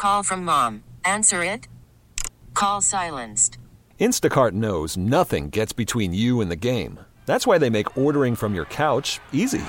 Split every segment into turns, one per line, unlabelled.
Call from mom. Answer it. Call silenced.
Instacart knows nothing gets between you and the game. That's why they make ordering from your couch easy.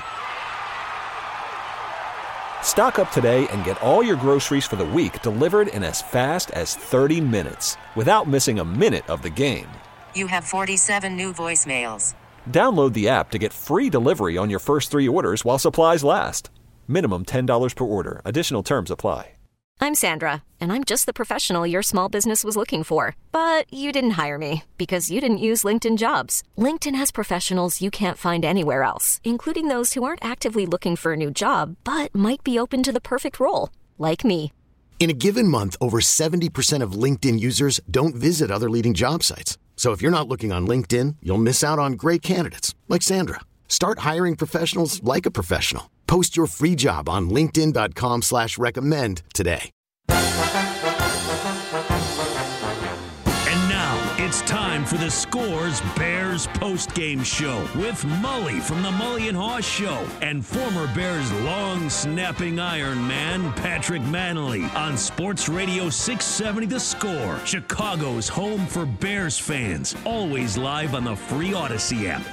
Stock up today and get all your groceries for the week delivered in as fast as 30 minutes without missing a minute of the game.
You have 47 new voicemails.
Download the app to get free delivery on your first 3 orders while supplies last. Minimum $10 per order. Additional terms apply.
I'm Sandra, and I'm just the professional your small business was looking for. But you didn't hire me because you didn't use LinkedIn Jobs. LinkedIn has professionals you can't find anywhere else, including those who aren't actively looking for a new job, but might be open to the perfect role, like me.
In a given month, over 70% of LinkedIn users don't visit other leading job sites. So if you're not looking on LinkedIn, you'll miss out on great candidates like Sandra. Start hiring professionals like a professional. Post your free job on linkedin.com/recommend today.
And now it's time for the Scores Bears postgame show with Mully from the Mully and Haw Show and former Bears long snapping Iron Man Patrick Manley on Sports Radio 670 The Score, Chicago's home for Bears fans. Always live on the free Odyssey app.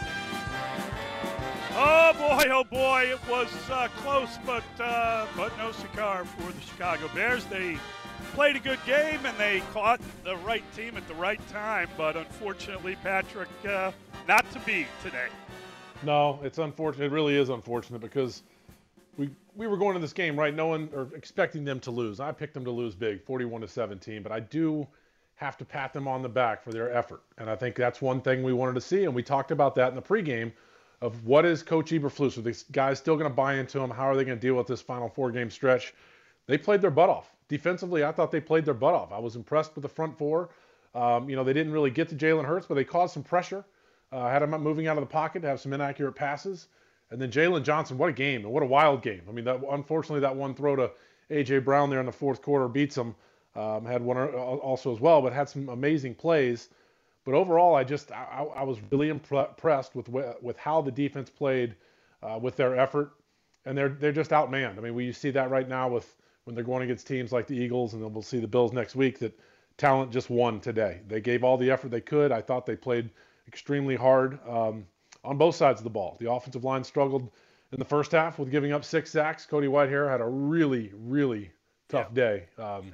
Oh boy, it was close, but no cigar for the Chicago Bears. They played a good game, and they caught the right team at the right time, but unfortunately, Patrick, not to be today.
No, it's unfortunate. It really is unfortunate because we were going to this game, right, expecting them to lose. I picked them to lose big, 41-17, but I do have to pat them on the back for their effort, and I think that's one thing we wanted to see, and we talked about that in the pregame of what is Coach Eberflus? Are these guys still going to buy into him? How are they going to deal with this final 4-game stretch? They played their butt off. Defensively, I thought they played their butt off. I was impressed with the front four. They didn't really get to Jalen Hurts, but they caused some pressure. Had him moving out of the pocket to have some inaccurate passes. And then Jalen Johnson, what a game and what a wild game. I mean, unfortunately, that one throw to A.J. Brown there in the fourth quarter beats him. Had one also as well, but had some amazing plays. But overall, I was really impressed with how the defense played, with their effort, and they're just outmanned. I mean, we see that right now when they're going against teams like the Eagles, and then we'll see the Bills next week. That talent just won today. They gave all the effort they could. I thought they played extremely hard on both sides of the ball. The offensive line struggled in the first half with giving up 6 sacks. Cody Whitehair had a really, really tough day.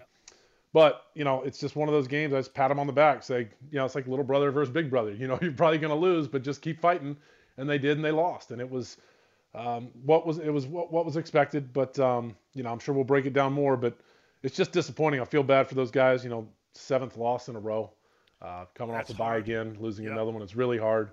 But, it's just one of those games. I just pat them on the back, say, it's like little brother versus big brother. You're probably going to lose, but just keep fighting. And they did, and they lost. And it was what was expected. But, I'm sure we'll break it down more. But it's just disappointing. I feel bad for those guys. 7th loss in a row, coming off the bye again, losing another one. It's really hard.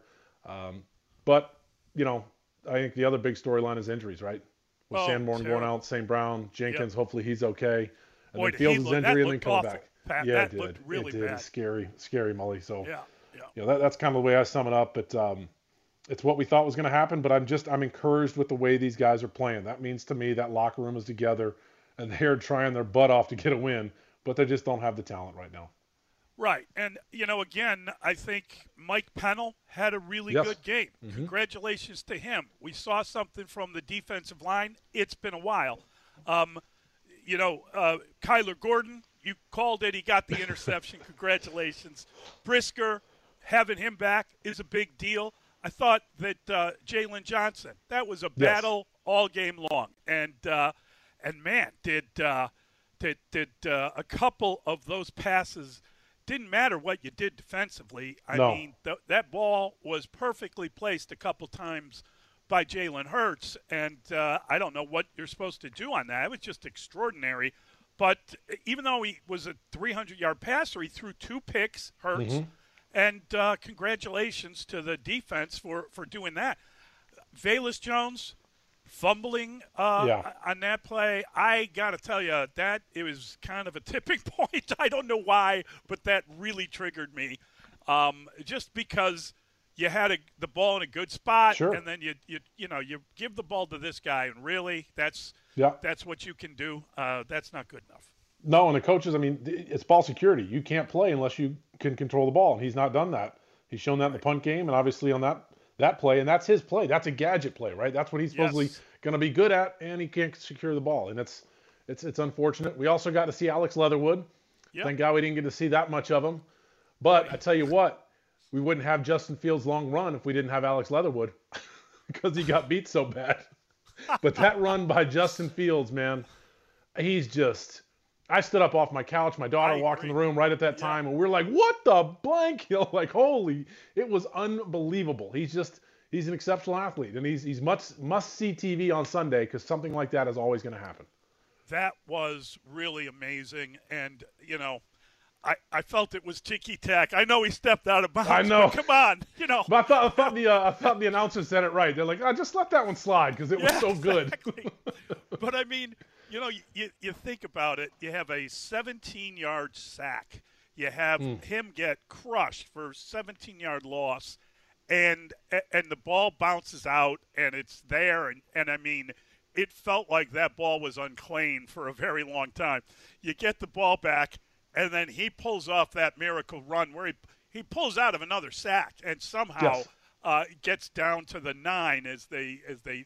But, I think the other big storyline is injuries, right? With Sanborn going out, St. Brown, Jenkins, hopefully he's okay. And
Boy,
then Fields' injury and then coming
awful.
back.
Pat,
Yeah,
that
it
looked
did.
really
it did.
bad.
It's scary, Mully. So,
Yeah.
that's kind of the way I sum it up. But it's what we thought was going to happen. But I'm encouraged with the way these guys are playing. That means to me that locker room is together, and they're trying their butt off to get a win, but they just don't have the talent right now.
Right. And, again, I think Mike Pennell had a really good game.
Mm-hmm.
Congratulations to him. We saw something from the defensive line. It's been a while. Kyler Gordon, you called it. He got the interception. Congratulations. Brisker, having him back is a big deal. I thought that Jalen Johnson, that was a battle all game long. And man, did a couple of those passes, didn't matter what you did defensively. I mean, that ball was perfectly placed a couple times by Jalen Hurts, and I don't know what you're supposed to do on that. It was just extraordinary. But even though he was a 300-yard passer, he threw 2 picks, Hurts, and congratulations to the defense for doing that. Velus Jones fumbling on that play. I got to tell you, that it was kind of a tipping point. I don't know why, but that really triggered me, just because – you had the ball in a good spot, and then you give the ball to this guy, and really, that's what you can do. That's not good enough.
No, and the coaches, it's ball security. You can't play unless you can control the ball, and he's not done that. He's shown that in the punt game, and obviously on that play, and that's his play. That's a gadget play, right? That's what he's supposedly going to be good at, and he can't secure the ball, and it's it's unfortunate. We also got to see Alex Leatherwood.
Yep.
Thank God we didn't get to see that much of him. But I tell you what, we wouldn't have Justin Fields' long run if we didn't have Alex Leatherwood because he got beat so bad. But that run by Justin Fields, man, he's just – I stood up off my couch. My daughter walked in the room right at that time, and we're like, what the blank? You know, like, holy – it was unbelievable. He's an exceptional athlete, and he's must-see TV on Sunday because something like that is always going to happen.
That was really amazing, and, you know, I felt it was ticky-tack. I know he stepped out of bounds.
I know.
But come on, you know.
But I thought the announcers said it right. They're like, just let that one slide because it was so good.
Exactly. But, I mean, you know, you think about it. You have a 17-yard sack. You have him get crushed for a 17-yard loss, and the ball bounces out, and it's there. And I mean, it felt like that ball was unclaimed for a very long time. You get the ball back, and then he pulls off that miracle run where he pulls out of another sack and somehow gets down to the 9 as they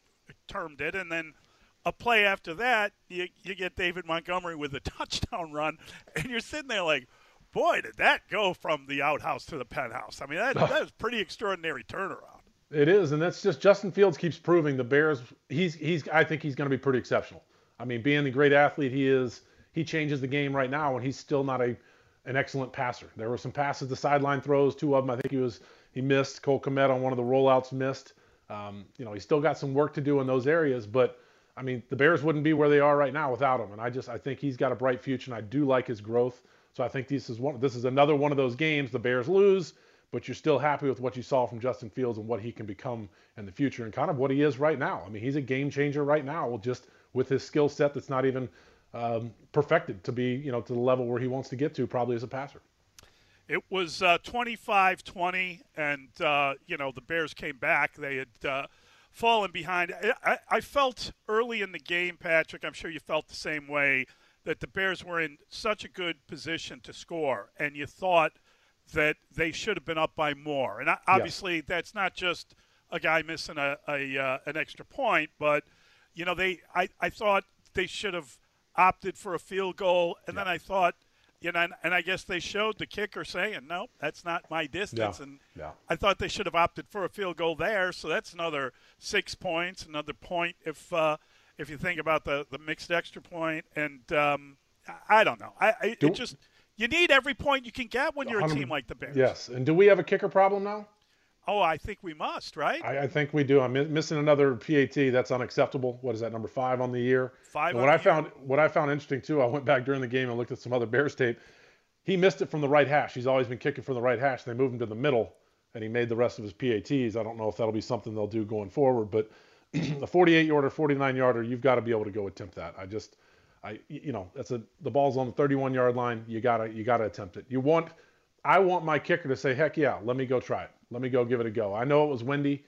termed it. And then a play after that, you get David Montgomery with a touchdown run, and you're sitting there like, boy, did that go from the outhouse to the penthouse. I mean, that was pretty extraordinary turnaround.
It is, and that's just Justin Fields keeps proving the Bears. I think he's going to be pretty exceptional. I mean, being the great athlete he is, he changes the game right now, and he's still not an excellent passer. There were some passes, the sideline throws, 2 of them. I think he missed. Cole Kmet on one of the rollouts missed. You know, he's still got some work to do in those areas, but I mean, the Bears wouldn't be where they are right now without him. And I think he's got a bright future, and I do like his growth. So I think this is another one of those games the Bears lose, but you're still happy with what you saw from Justin Fields and what he can become in the future and kind of what he is right now. I mean, he's a game changer right now, just with his skill set that's not even perfected to be, you know, to the level where he wants to get to probably as a passer.
It was 25-20, and, you know, the Bears came back. They had fallen behind. I felt early in the game, Patrick, I'm sure you felt the same way, that the Bears were in such a good position to score, and you thought that they should have been up by more. And obviously that's not just a guy missing an extra point, but, you know, I thought they should have opted for a field goal, and then I thought, you know, and I guess they showed the kicker saying, no, that's not my distance. And I thought they should have opted for a field goal there, so that's another 6 points, another point if you think about the mixed extra point. And I don't know. You need every point you can get when you're a team like the Bears.
Yes, and do we have a kicker problem now?
Oh, I think we must, right?
I think we do. I'm missing another PAT. That's unacceptable. What is that, number 5 on the year?
5
and
on
what
the
year. What I found interesting, too, I went back during the game and looked at some other Bears tape. He missed it from the right hash. He's always been kicking from the right hash. They moved him to the middle, and he made the rest of his PATs. I don't know if that'll be something they'll do going forward, but a 48-yarder, 49-yarder, you've got to be able to go attempt that. You know, the ball's on the 31-yard line. You gotta attempt it. I want my kicker to say, heck yeah, let me go try it. Let me go give it a go. I know it was windy,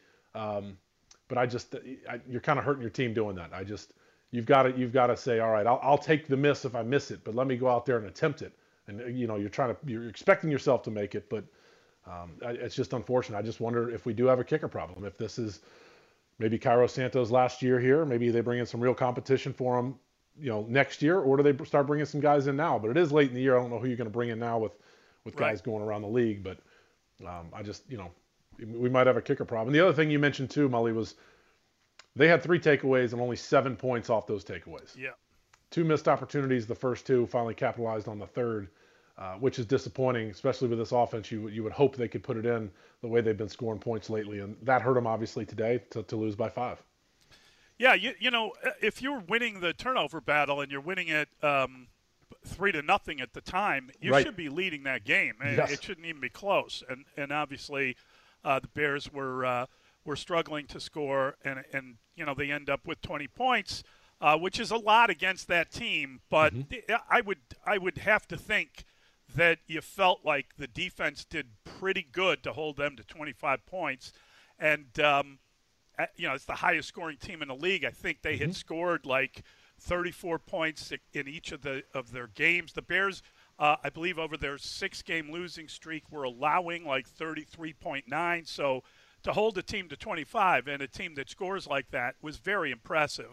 but you're kind of hurting your team doing that. You've got to say, all right, I'll take the miss if I miss it, but let me go out there and attempt it. And you know, you're expecting yourself to make it, but it's just unfortunate. I just wonder if we do have a kicker problem. If this is maybe Cairo Santos last year here, maybe they bring in some real competition for him, you know, next year, or do they start bringing some guys in now? But it is late in the year. I don't know who you're going to bring in now with guys going around the league, but you know, we might have a kicker problem. The other thing you mentioned too, Mully, was they had 3 takeaways and only 7 points off those takeaways.
Yeah.
2 missed opportunities. The first 2 finally capitalized on the third, which is disappointing, especially with this offense. You would hope they could put it in the way they've been scoring points lately, and that hurt them obviously today to lose by 5.
Yeah, you know, if you're winning the turnover battle and you're winning it 3-0 at the time, you should be leading that game.
Yes.
It shouldn't even be close. And obviously, the Bears were struggling to score, and you know, they end up with 20 points, which is a lot against that team. But I would have to think that you felt like the defense did pretty good to hold them to 25 points, and you know, it's the highest scoring team in the league. I think they had scored like 34 points in each of their games. The Bears, I believe, over their 6-game losing streak, were allowing like 33.9. So to hold a team to 25 and a team that scores like that was very impressive.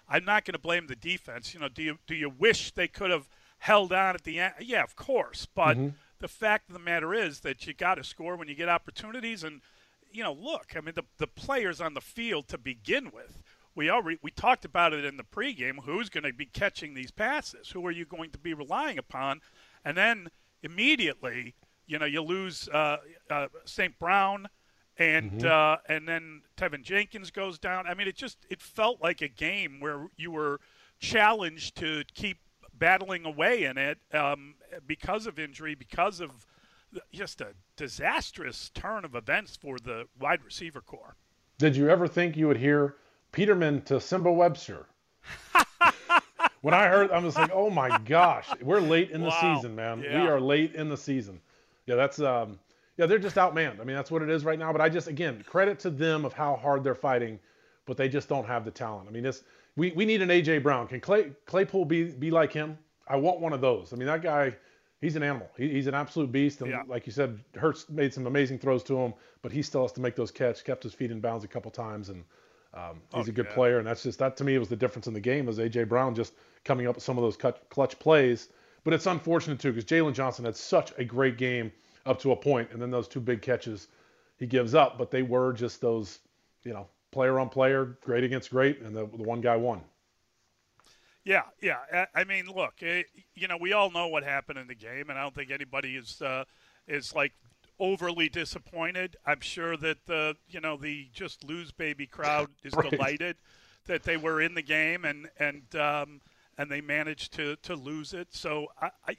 I'm not going to blame the defense. Do you wish they could have held on at the end? Yeah, of course. But the fact of the matter is that you got to score when you get opportunities. And, look, I mean, the players on the field to begin with, we talked about it in the pregame. Who's going to be catching these passes? Who are you going to be relying upon? And then immediately, you lose St. Brown, and then Tevin Jenkins goes down. I mean, it felt like a game where you were challenged to keep battling away in it because of injury, because of just a disastrous turn of events for the wide receiver core.
Did you ever think you would hear Peterman to Simba Webster? When I heard, I was like, oh my gosh, we're late in the season, man.
Yeah.
We are late in the season. Yeah, that's they're just outmanned. I mean, that's what it is right now. But again, credit to them of how hard they're fighting, but they just don't have the talent. I mean, we need an A.J. Brown. Can Claypool be like him? I want one of those. I mean, that guy, he's an animal. He's an absolute beast. And like you said, Hurts made some amazing throws to him, but he still has to make those catches, kept his feet in bounds a couple times, and he's a good player. And that to me was the difference in the game, was A.J. Brown just coming up with some of those clutch plays. But it's unfortunate, too, because Jalen Johnson had such a great game up to a point, and then those two big catches he gives up. But they were just those, player on player, great against great, and the one guy won.
Yeah. I mean, look, we all know what happened in the game, and I don't think anybody is like overly disappointed. I'm sure that the just lose baby crowd is delighted that they were in the game and they managed to lose it. So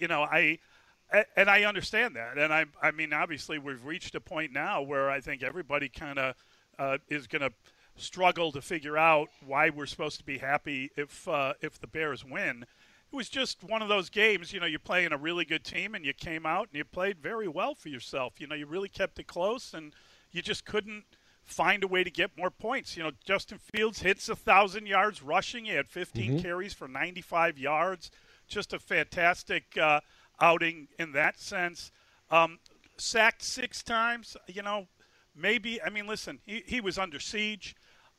I understand that, and I mean, obviously we've reached a point now where I think everybody kind of is going to struggle to figure out why we're supposed to be happy if the Bears win. It was just one of those games, you're playing a really good team and you came out and you played very well for yourself. You really kept it close and you just couldn't find a way to get more points. Justin Fields hits 1,000 yards rushing. He had 15 carries for 95 yards. Just a fantastic outing in that sense. Sacked 6 times, maybe, I mean, listen, he was under siege,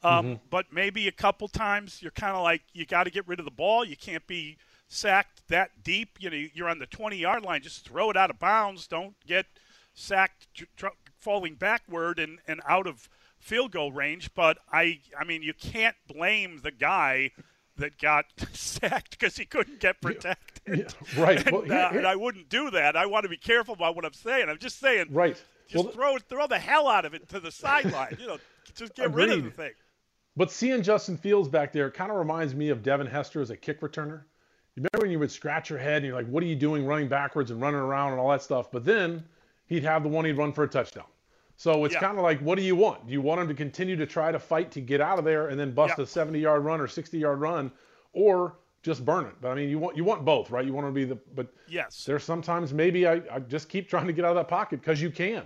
but maybe a couple times you're kind of like, you got to get rid of the ball. You can't be sacked that deep. You're on the 20-yard line. Just throw it out of bounds. Don't get sacked falling backward and out of field goal range. But, I mean, you can't blame the guy that got sacked because he couldn't get protected.
Yeah, right.
And I wouldn't do that. I want to be careful about what I'm saying. I'm just saying,
right.
Just throw the hell out of it to the sideline. Just get rid of the thing.
But seeing Justin Fields back there kind of reminds me of Devin Hester as a kick returner. You remember when you would scratch your head and you're like, what are you doing running backwards and running around and all that stuff? But then he'd have the one he'd run for a touchdown. So it's kind of like, what do you want? Do you want him to continue to try to fight to get out of there and then bust a 70-yard run or 60-yard run, or just burn it? But I mean, you want both, right? You want to be but
yes,
there's sometimes maybe I just keep trying to get out of that pocket because you can.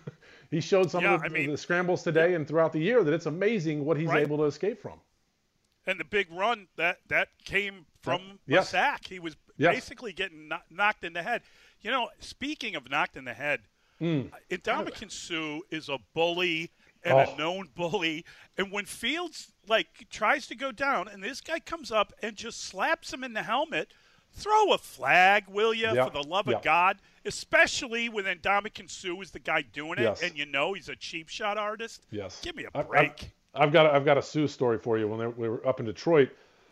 He showed some of the scrambles today and throughout the year that it's amazing what he's able to escape from. And
the big run that came from a sack. He was basically getting knocked in the head. Speaking of knocked in the head, Ndamukong Suh is a bully and a known bully. And when Fields tries to go down and this guy comes up and just slaps him in the helmet, throw a flag, will you, for the love of God, especially when Ndamukong Suh is the guy doing it and he's a cheap shot artist.
Yes.
Give me a break.
I've got a Suh story for you. When we were up in Detroit,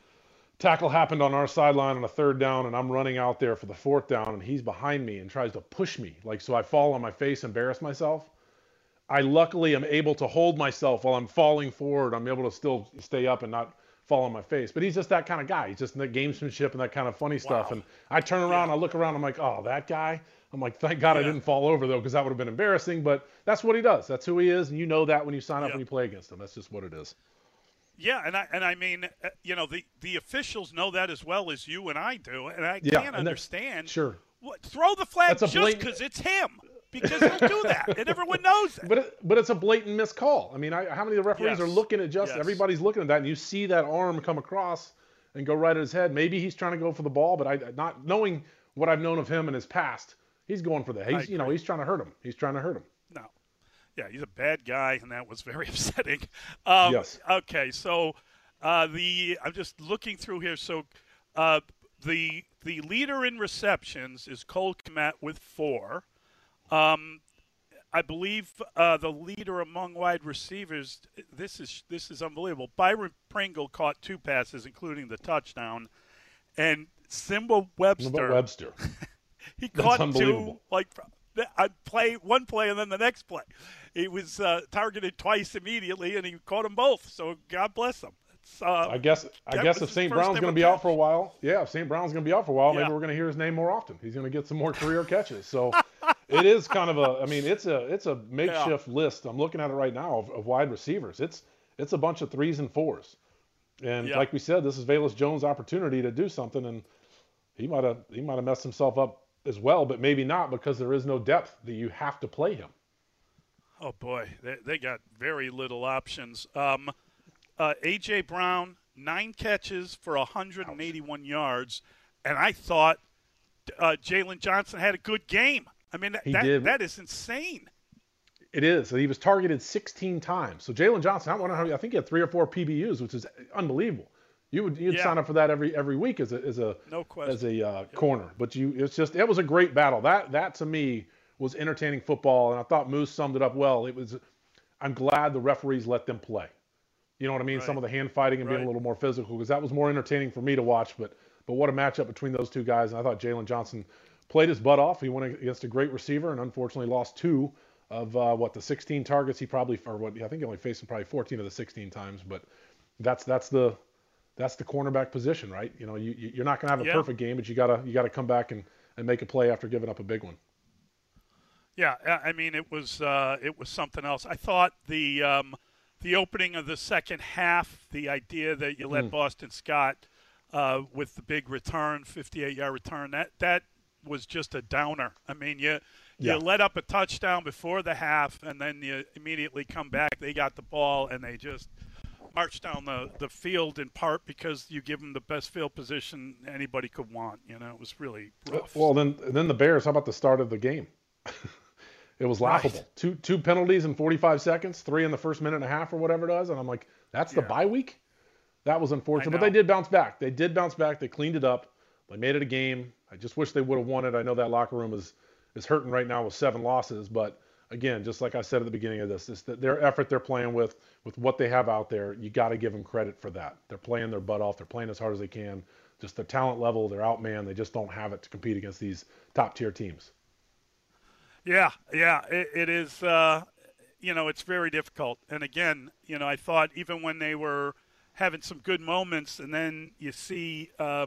tackle happened on our sideline on a 3rd down, and I'm running out there for the 4th down, and he's behind me and tries to push me, so I fall on my face, embarrass myself. I luckily am able to hold myself while I'm falling forward. I'm able to still stay up and not fall on my face. But he's just that kind of guy. He's just in the gamesmanship and that kind of funny stuff. And I turn around, I look around, I'm like, oh, that guy? I'm like, thank God I didn't fall over, though, because that would have been embarrassing. But that's what he does. That's who he is, and you know that when you sign up and you play against him. That's just what it is.
Yeah, and I mean, the officials know that as well as you and I do, and I can't understand.
Sure.
Throw the flag just because it's him. Because he'll do that, and everyone knows it.
But it's a blatant missed call. I mean, how many of the referees are looking at everybody's looking at that, and you see that arm come across and go right at his head. Maybe he's trying to go for the ball, but not knowing what I've known of him in his past, he's going for that. He's trying to hurt him. He's trying to hurt him.
No. Yeah, he's a bad guy, and that was very upsetting.
Yes.
Okay, so I'm just looking through here. So the leader in receptions is Cole Kmet with 4. I believe the leader among wide receivers. This is unbelievable. Byron Pringle caught 2 passes, including the touchdown, and Simba Webster. He caught 2 one play and then the next play. He was targeted twice immediately, and he caught them both. So God bless him.
I guess if St. Brown's going to be out for a while, if St. Brown's going to be out for a while, maybe we're going to hear his name more often. He's going to get some more career catches. So it is kind of it's a makeshift list. I'm looking at it right now of wide receivers. It's a bunch of 3s and 4s. And like we said, this is Velus Jones' opportunity to do something, and he might have messed himself up as well, but maybe not, because there is no depth that you have to play him.
Oh boy, they got very little options. A.J. Brown, 9 catches for 181 yards, and I thought Jalen Johnson had a good game. I mean, that is insane.
It is. He was targeted 16 times. So Jalen Johnson, I think he had 3 or 4 PBUs, which is unbelievable. You'd sign up for that every week as a corner. But it was a great battle. That to me was entertaining football, and I thought Moose summed it up well. I'm glad the referees let them play. You know what I mean? Right. Some of the hand fighting and being a little more physical, because that was more entertaining for me to watch. But what a matchup between those 2 guys. And I thought Jalen Johnson played his butt off. He went against a great receiver and unfortunately lost 2 of the 16 targets he probably, I think he only faced him probably 14 of the 16 times. But that's the cornerback position, right? You know, you're not going to have a perfect game, but you gotta come back and make a play after giving up a big one.
Yeah, I mean, it was something else. I thought the opening of the second half, the idea that you let Boston Scott with the big return, 58-yard return, that was just a downer. I mean, you let up a touchdown before the half, and then you immediately come back. They got the ball, and they just marched down the field, in part because you give them the best field position anybody could want. You know, it was really rough.
Well, then the Bears, how about the start of the game? It was laughable. Right. Two penalties in 45 seconds, 3 in the first minute and a half or whatever it was. And I'm like, that's the bye week? That was unfortunate. But they did bounce back. They cleaned it up. They made it a game. I just wish they would have won it. I know that locker room is hurting right now with 7 losses. But, again, just like I said at the beginning of this, their effort they're playing with what they have out there, you got to give them credit for that. They're playing their butt off. They're playing as hard as they can. Just their talent level, they're outmanned. They just don't have it to compete against these top-tier teams.
Yeah, it is. It's very difficult. And again, I thought even when they were having some good moments, and then you see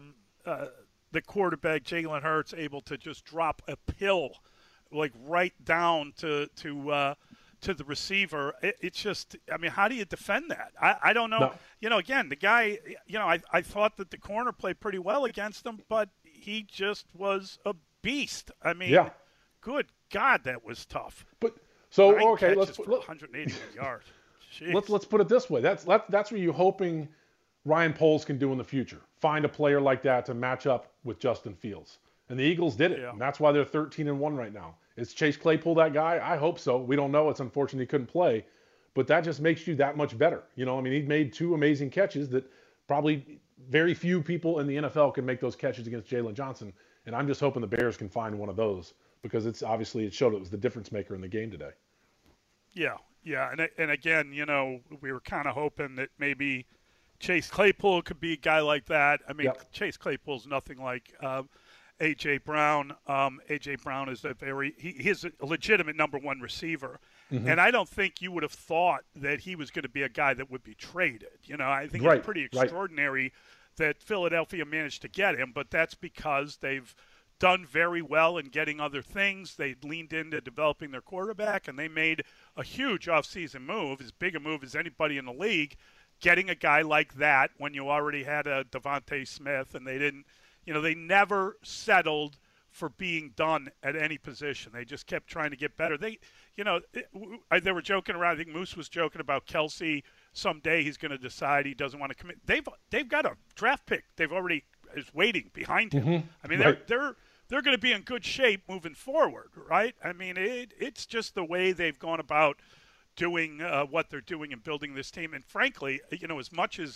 the quarterback Jalen Hurts able to just drop a pill, like right down to the receiver. It's just, I mean, how do you defend that? I don't know. No. Again, the guy, I thought that the corner played pretty well against him, but he just was a beast. I mean, good God, that was tough.
But so
9
okay,
let's 180 yards.
Let's put it this way. That's what you're hoping Ryan Poles can do in the future. Find a player like that to match up with Justin Fields. And the Eagles did it. And that's why they're 13-1 right now. Is Chase Claypool that guy? I hope so. We don't know. It's unfortunate he couldn't play, but that just makes you that much better. I mean, he made 2 amazing catches that probably very few people in the NFL can make those catches against Jalen Johnson. And I'm just hoping the Bears can find one of those, because it showed it was the difference maker in the game today.
Yeah. And again, we were kind of hoping that maybe Chase Claypool could be a guy like that. I mean, Chase Claypool's nothing like A.J. Brown. A.J. Brown is he's a legitimate number 1 receiver. Mm-hmm. And I don't think you would have thought that he was going to be a guy that would be traded. I think it's pretty extraordinary that Philadelphia managed to get him, but that's because they've done very well in getting other things. They leaned into developing their quarterback, and they made a huge offseason move, as big a move as anybody in the league, getting a guy like that when you already had a Devontae Smith, and they didn't, they never settled for being done at any position. They just kept trying to get better. They were joking around. I think Moose was joking about Kelsey. Someday he's going to decide he doesn't want to commit. They've got a draft pick. They've already is waiting behind him. Mm-hmm. I mean, they're going to be in good shape moving forward, right? I mean, it's just the way they've gone about doing what they're doing and building this team. And frankly, as much as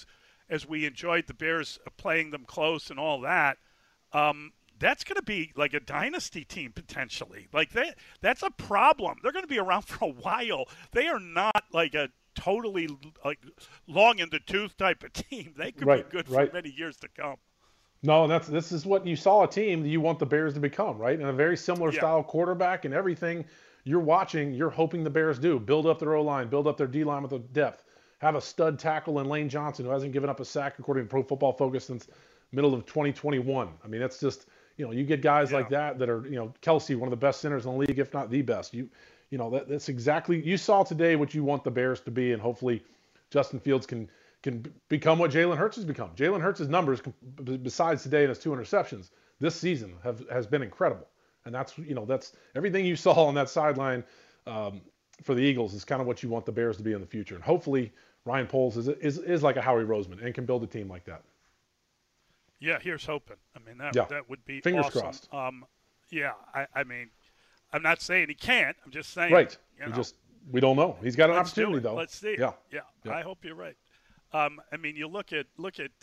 as we enjoyed the Bears playing them close and all that, that's going to be like a dynasty team potentially. Like that's a problem. They're going to be around for a while. They are not like a totally like long in the tooth type of team. They could be good for many years to come.
No, this is what you saw a team that you want the Bears to become, right? And a very similar style quarterback and everything you're watching, you're hoping the Bears do. Build up their O-line, build up their D-line with the depth. Have a stud tackle in Lane Johnson who hasn't given up a sack according to Pro Football Focus since middle of 2021. I mean, that's just, you get guys like that are, Kelsey, one of the best centers in the league, if not the best. That's exactly, you saw today what you want the Bears to be, and hopefully Justin Fields can become what Jalen Hurts has become. Jalen Hurts' numbers, besides today and his 2 interceptions, this season has been incredible. And that's everything you saw on that sideline for the Eagles is kind of what you want the Bears to be in the future. And hopefully Ryan Poles is like a Howie Roseman and can build a team like that.
Yeah, here's hoping. I mean, that would be
fingers
awesome.
Crossed.
I mean, I'm not saying he can't. I'm just saying.
Right. We don't know. He's got an opportunity, though.
Let's see.
Yeah.
I hope you're right. I mean, you look at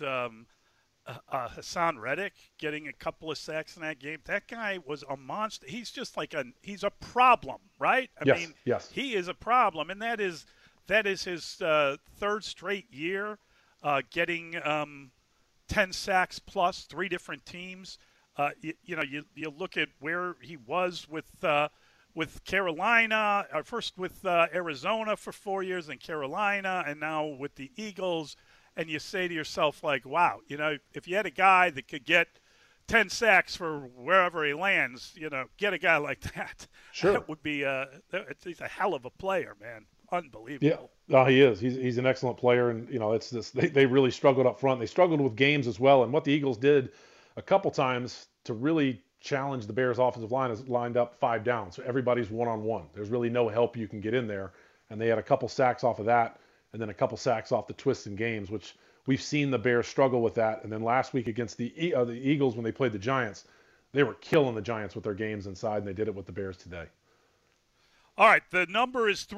Hassan Reddick getting a couple of sacks in that game. That guy was a monster. He's just like he's a problem, right? I mean, he is a problem, and that is his third straight year getting 10 sacks plus, 3 different teams. You look at where he was with Carolina, first with Arizona for 4 years, and Carolina, and now with the Eagles. And you say to yourself, like, wow, if you had a guy that could get 10 sacks for wherever he lands, get a guy like that.
Sure.
That would be he's a hell of a player, man. Unbelievable.
Yeah, no, he is. He's an excellent player, and it's this. They really struggled up front. They struggled with games as well. And what the Eagles did a couple times to really challenge the Bears' offensive line is lined up 5 down, so everybody's one-on-one. There's really no help you can get in there, and they had a couple sacks off of that, and then a couple sacks off the twists and games, which we've seen the Bears struggle with that. And then last week against the Eagles when they played the Giants, they were killing the Giants with their games inside, and they did it with the Bears today.
All right, the number is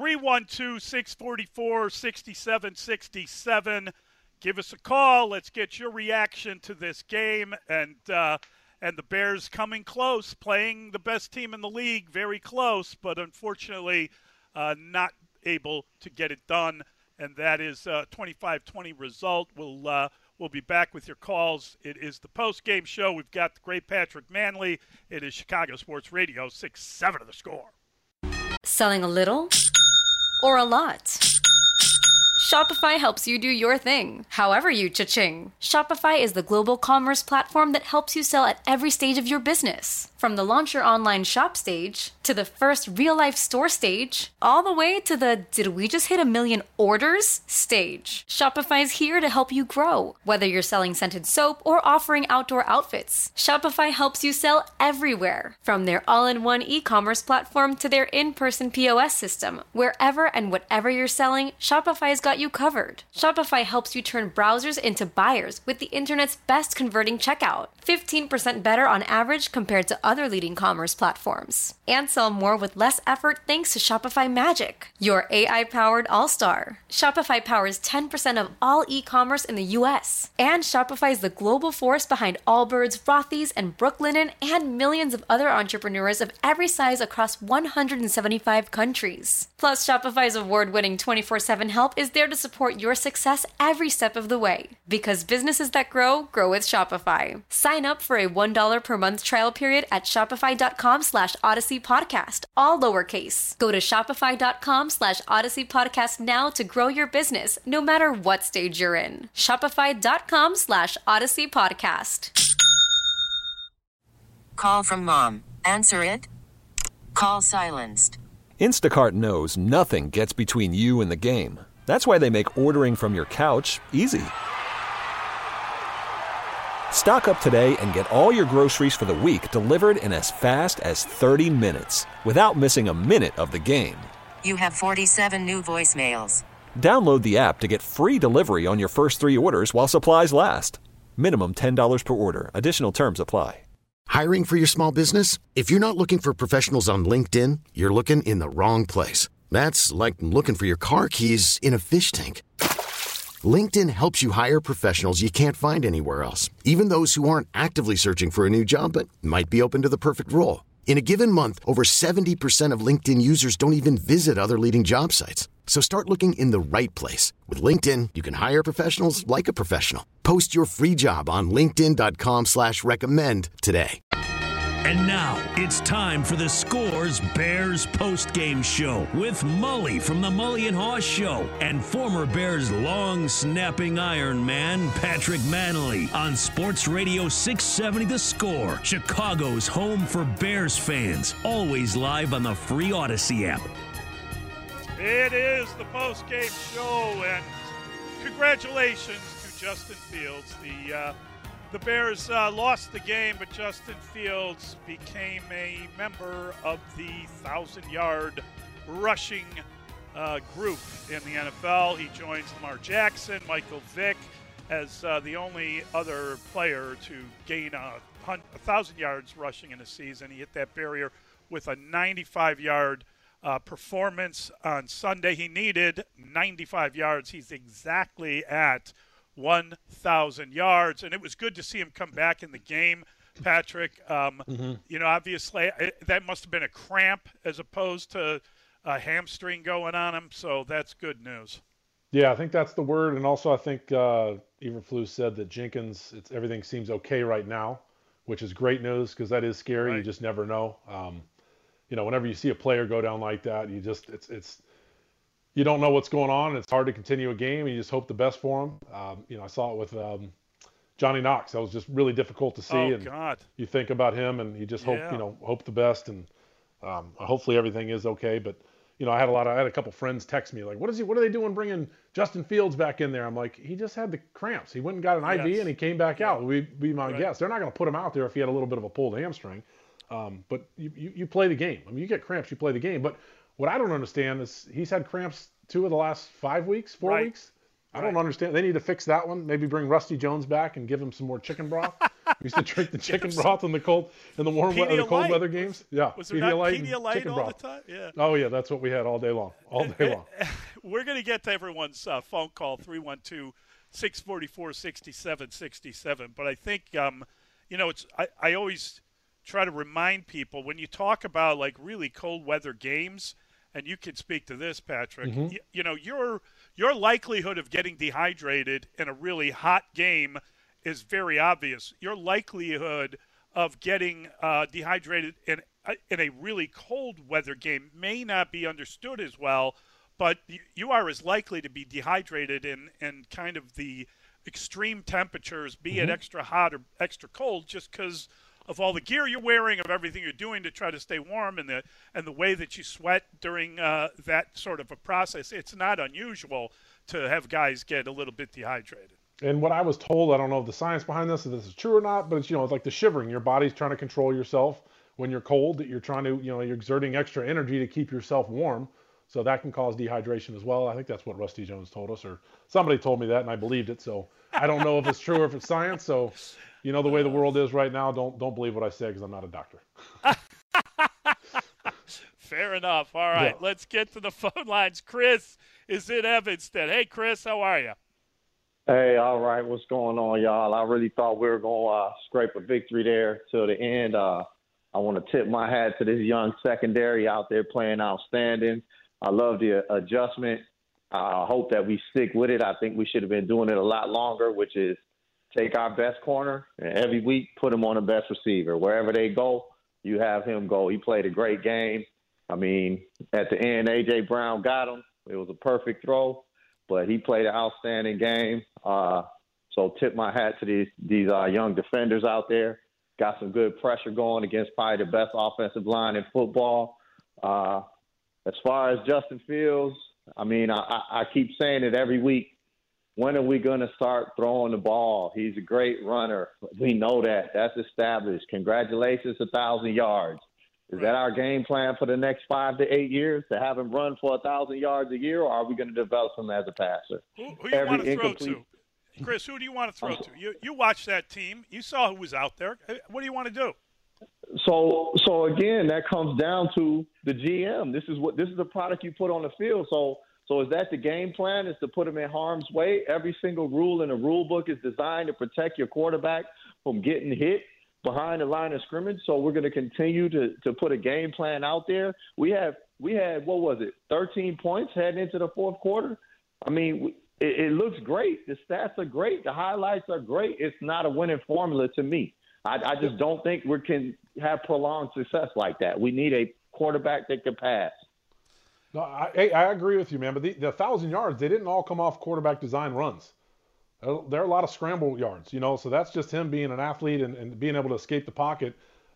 312-644-6767. Give us a call. Let's get your reaction to this game. And the Bears coming close, playing the best team in the league, very close, but unfortunately not able to get it done. And that is a 25-20 result. We'll be back with your calls. It is the post-game show. We've got the great Patrick Manley. It is Chicago Sports Radio, 6-7 of the score.
Selling a little or a lot? Shopify helps you do your thing, however you cha-ching. Shopify is the global commerce platform that helps you sell at every stage of your business. From the launch your online shop stage, to the first real-life store stage, all the way to the did we just hit 1 million orders stage. Shopify's here to help you grow. Whether you're selling scented soap or offering outdoor outfits, Shopify helps you sell everywhere. From their all-in-one e-commerce platform to their in-person POS system, wherever and whatever you're selling, Shopify's got you covered. Shopify helps you turn browsers into buyers with the internet's best converting checkout. 15% better on average compared to other leading commerce platforms. And sell more with less effort thanks to Shopify Magic, your AI-powered all-star. Shopify powers 10% of all e-commerce in the U.S. And Shopify is the global force behind Allbirds, Rothy's, and Brooklinen, and millions of other entrepreneurs of every size across 175 countries. Plus, Shopify's award-winning 24/7 help is there to support your success every step of the way. Because businesses that grow with Shopify. Sign up for a $1 per month trial period at shopify.com/Odyssey Podcast, all lowercase. Go to shopify.com/Odyssey Podcast now to grow your business, no matter what stage you're in. Shopify.com/Odyssey Podcast.
Call from mom. Answer it. Call silenced.
Instacart knows nothing gets between you and the game. That's why they make ordering from your couch easy. Stock up today and get all your groceries for the week delivered in as fast as 30 minutes without missing a minute of the game.
You have 47 new voicemails.
Download the app to get free delivery on your first 3 orders while supplies last. Minimum $10 per order. Additional terms apply.
Hiring for your small business? If you're not looking for professionals on LinkedIn, you're looking in the wrong place. That's like looking for your car keys in a fish tank. LinkedIn helps you hire professionals you can't find anywhere else, even those who aren't actively searching for a new job but might be open to the perfect role. In a given month, over 70% of LinkedIn users don't even visit other leading job sites. So start looking in the right place. With LinkedIn, you can hire professionals like a professional. Post your free job on linkedin.com/recommend today.
And now it's time for the Scores Bears postgame show with Mully from the Mully and Haw Show and former Bears long snapping Iron Man Patrick Manley on Sports Radio 670 The Score, Chicago's home for Bears fans. Always live on the free Odyssey app.
It is the postgame show, and congratulations to Justin Fields. The Bears lost the game, but Justin Fields became a member of the 1,000-yard rushing group in the NFL. He joins Lamar Jackson, Michael Vick as the only other player to gain 1,000 yards rushing in a season. He hit that barrier with a 95-yard performance on Sunday. He needed 95 yards. He's exactly at 1,000 yards, and it was good to see him come back in the game, Patrick. You know, obviously that must have been a cramp as opposed to a hamstring going on him, so that's good news.
Yeah, I think that's the word, and also I think Eberflus said that Jenkins, everything seems okay right now, which is great news because that is scary. Right. You just never know. You know, whenever you see a player go down like that, you just you don't know what's going on. It's hard to continue a game. You just hope the best for him. You know, I saw it with Johnny Knox. That was just really difficult to see.
Oh,
and
God.
You think about him, and you just hope, hope the best, and hopefully everything is okay. But you know, I had a couple friends text me like, "What are they doing bringing Justin Fields back in there?" I'm like, he just had the cramps. He went and got an IV, and he came back out. We'd be my guess. They're not going to put him out there if he had a little bit of a pulled hamstring. But you play the game. I mean, you get cramps, you play the game. But what I don't understand is he's had cramps 2 of the last 4 weeks. I don't understand. They need to fix that one. Maybe bring Rusty Jones back and give him some more chicken broth. We used to drink the chicken broth in the cold weather games. Yeah,
was there Pedialyte all the time? Yeah.
Oh yeah, that's what we had all day long.
We're gonna get to everyone's phone call 312-644-6767. But I think I always try to remind people when you talk about like really cold weather games. And you can speak to this, Patrick. Mm-hmm. You know, your likelihood of getting dehydrated in a really hot game is very obvious. Your likelihood of getting dehydrated in a really cold weather game may not be understood as well, but you are as likely to be dehydrated in kind of the extreme temperatures, be it extra hot or extra cold, just because of all the gear you're wearing, of everything you're doing to try to stay warm, and the way that you sweat during that sort of a process. It's not unusual to have guys get a little bit dehydrated.
And what I was told, I don't know if the science behind this, if this is true or not, but it's it's like the shivering. Your body's trying to control yourself when you're cold. That you're trying to you're exerting extra energy to keep yourself warm. So that can cause dehydration as well. I think that's what Rusty Jones told us, or somebody told me that, and I believed it. So I don't know if it's true or if it's science. So. You know the way the world is right now. Don't believe what I say because I'm not a doctor.
Fair enough. All right, Let's get to the phone lines. Chris is in Evanston. Hey, Chris, how are you?
Hey, all right. What's going on, y'all? I really thought we were going to scrape a victory there till the end. I want to tip my hat to this young secondary out there playing outstanding. I love the adjustment. I hope that we stick with it. I think we should have been doing it a lot longer, which is take our best corner and every week put him on the best receiver. Wherever they go, you have him go. He played a great game. I mean, at the end, A.J. Brown got him. It was a perfect throw, but he played an outstanding game. So tip my hat to these young defenders out there. Got some good pressure going against probably the best offensive line in football. As far as Justin Fields, I mean, I keep saying it every week. When are we going to start throwing the ball? He's a great runner. We know that. That's established. Congratulations, 1,000 yards. Is that our game plan for the next 5 to 8 years, to have him run for 1,000 yards a year, or are we going to develop him as a passer?
Who you want to throw to? Chris, who do you want to throw to? You watched that team. You saw who was out there. What do you want to do?
So again, that comes down to the GM. This is the product you put on the field. So So is that the game plan, is to put them in harm's way? Every single rule in the rule book is designed to protect your quarterback from getting hit behind the line of scrimmage. So we're going to continue to put a game plan out there. We had, what was it, 13 points heading into the fourth quarter? I mean, it looks great. The stats are great. The highlights are great. It's not a winning formula to me. I just don't think we can have prolonged success like that. We need a quarterback that can pass.
No, I agree with you, man. But the 1,000 yards, they didn't all come off quarterback design runs. There are a lot of scramble yards, so that's just him being an athlete and being able to escape the pocket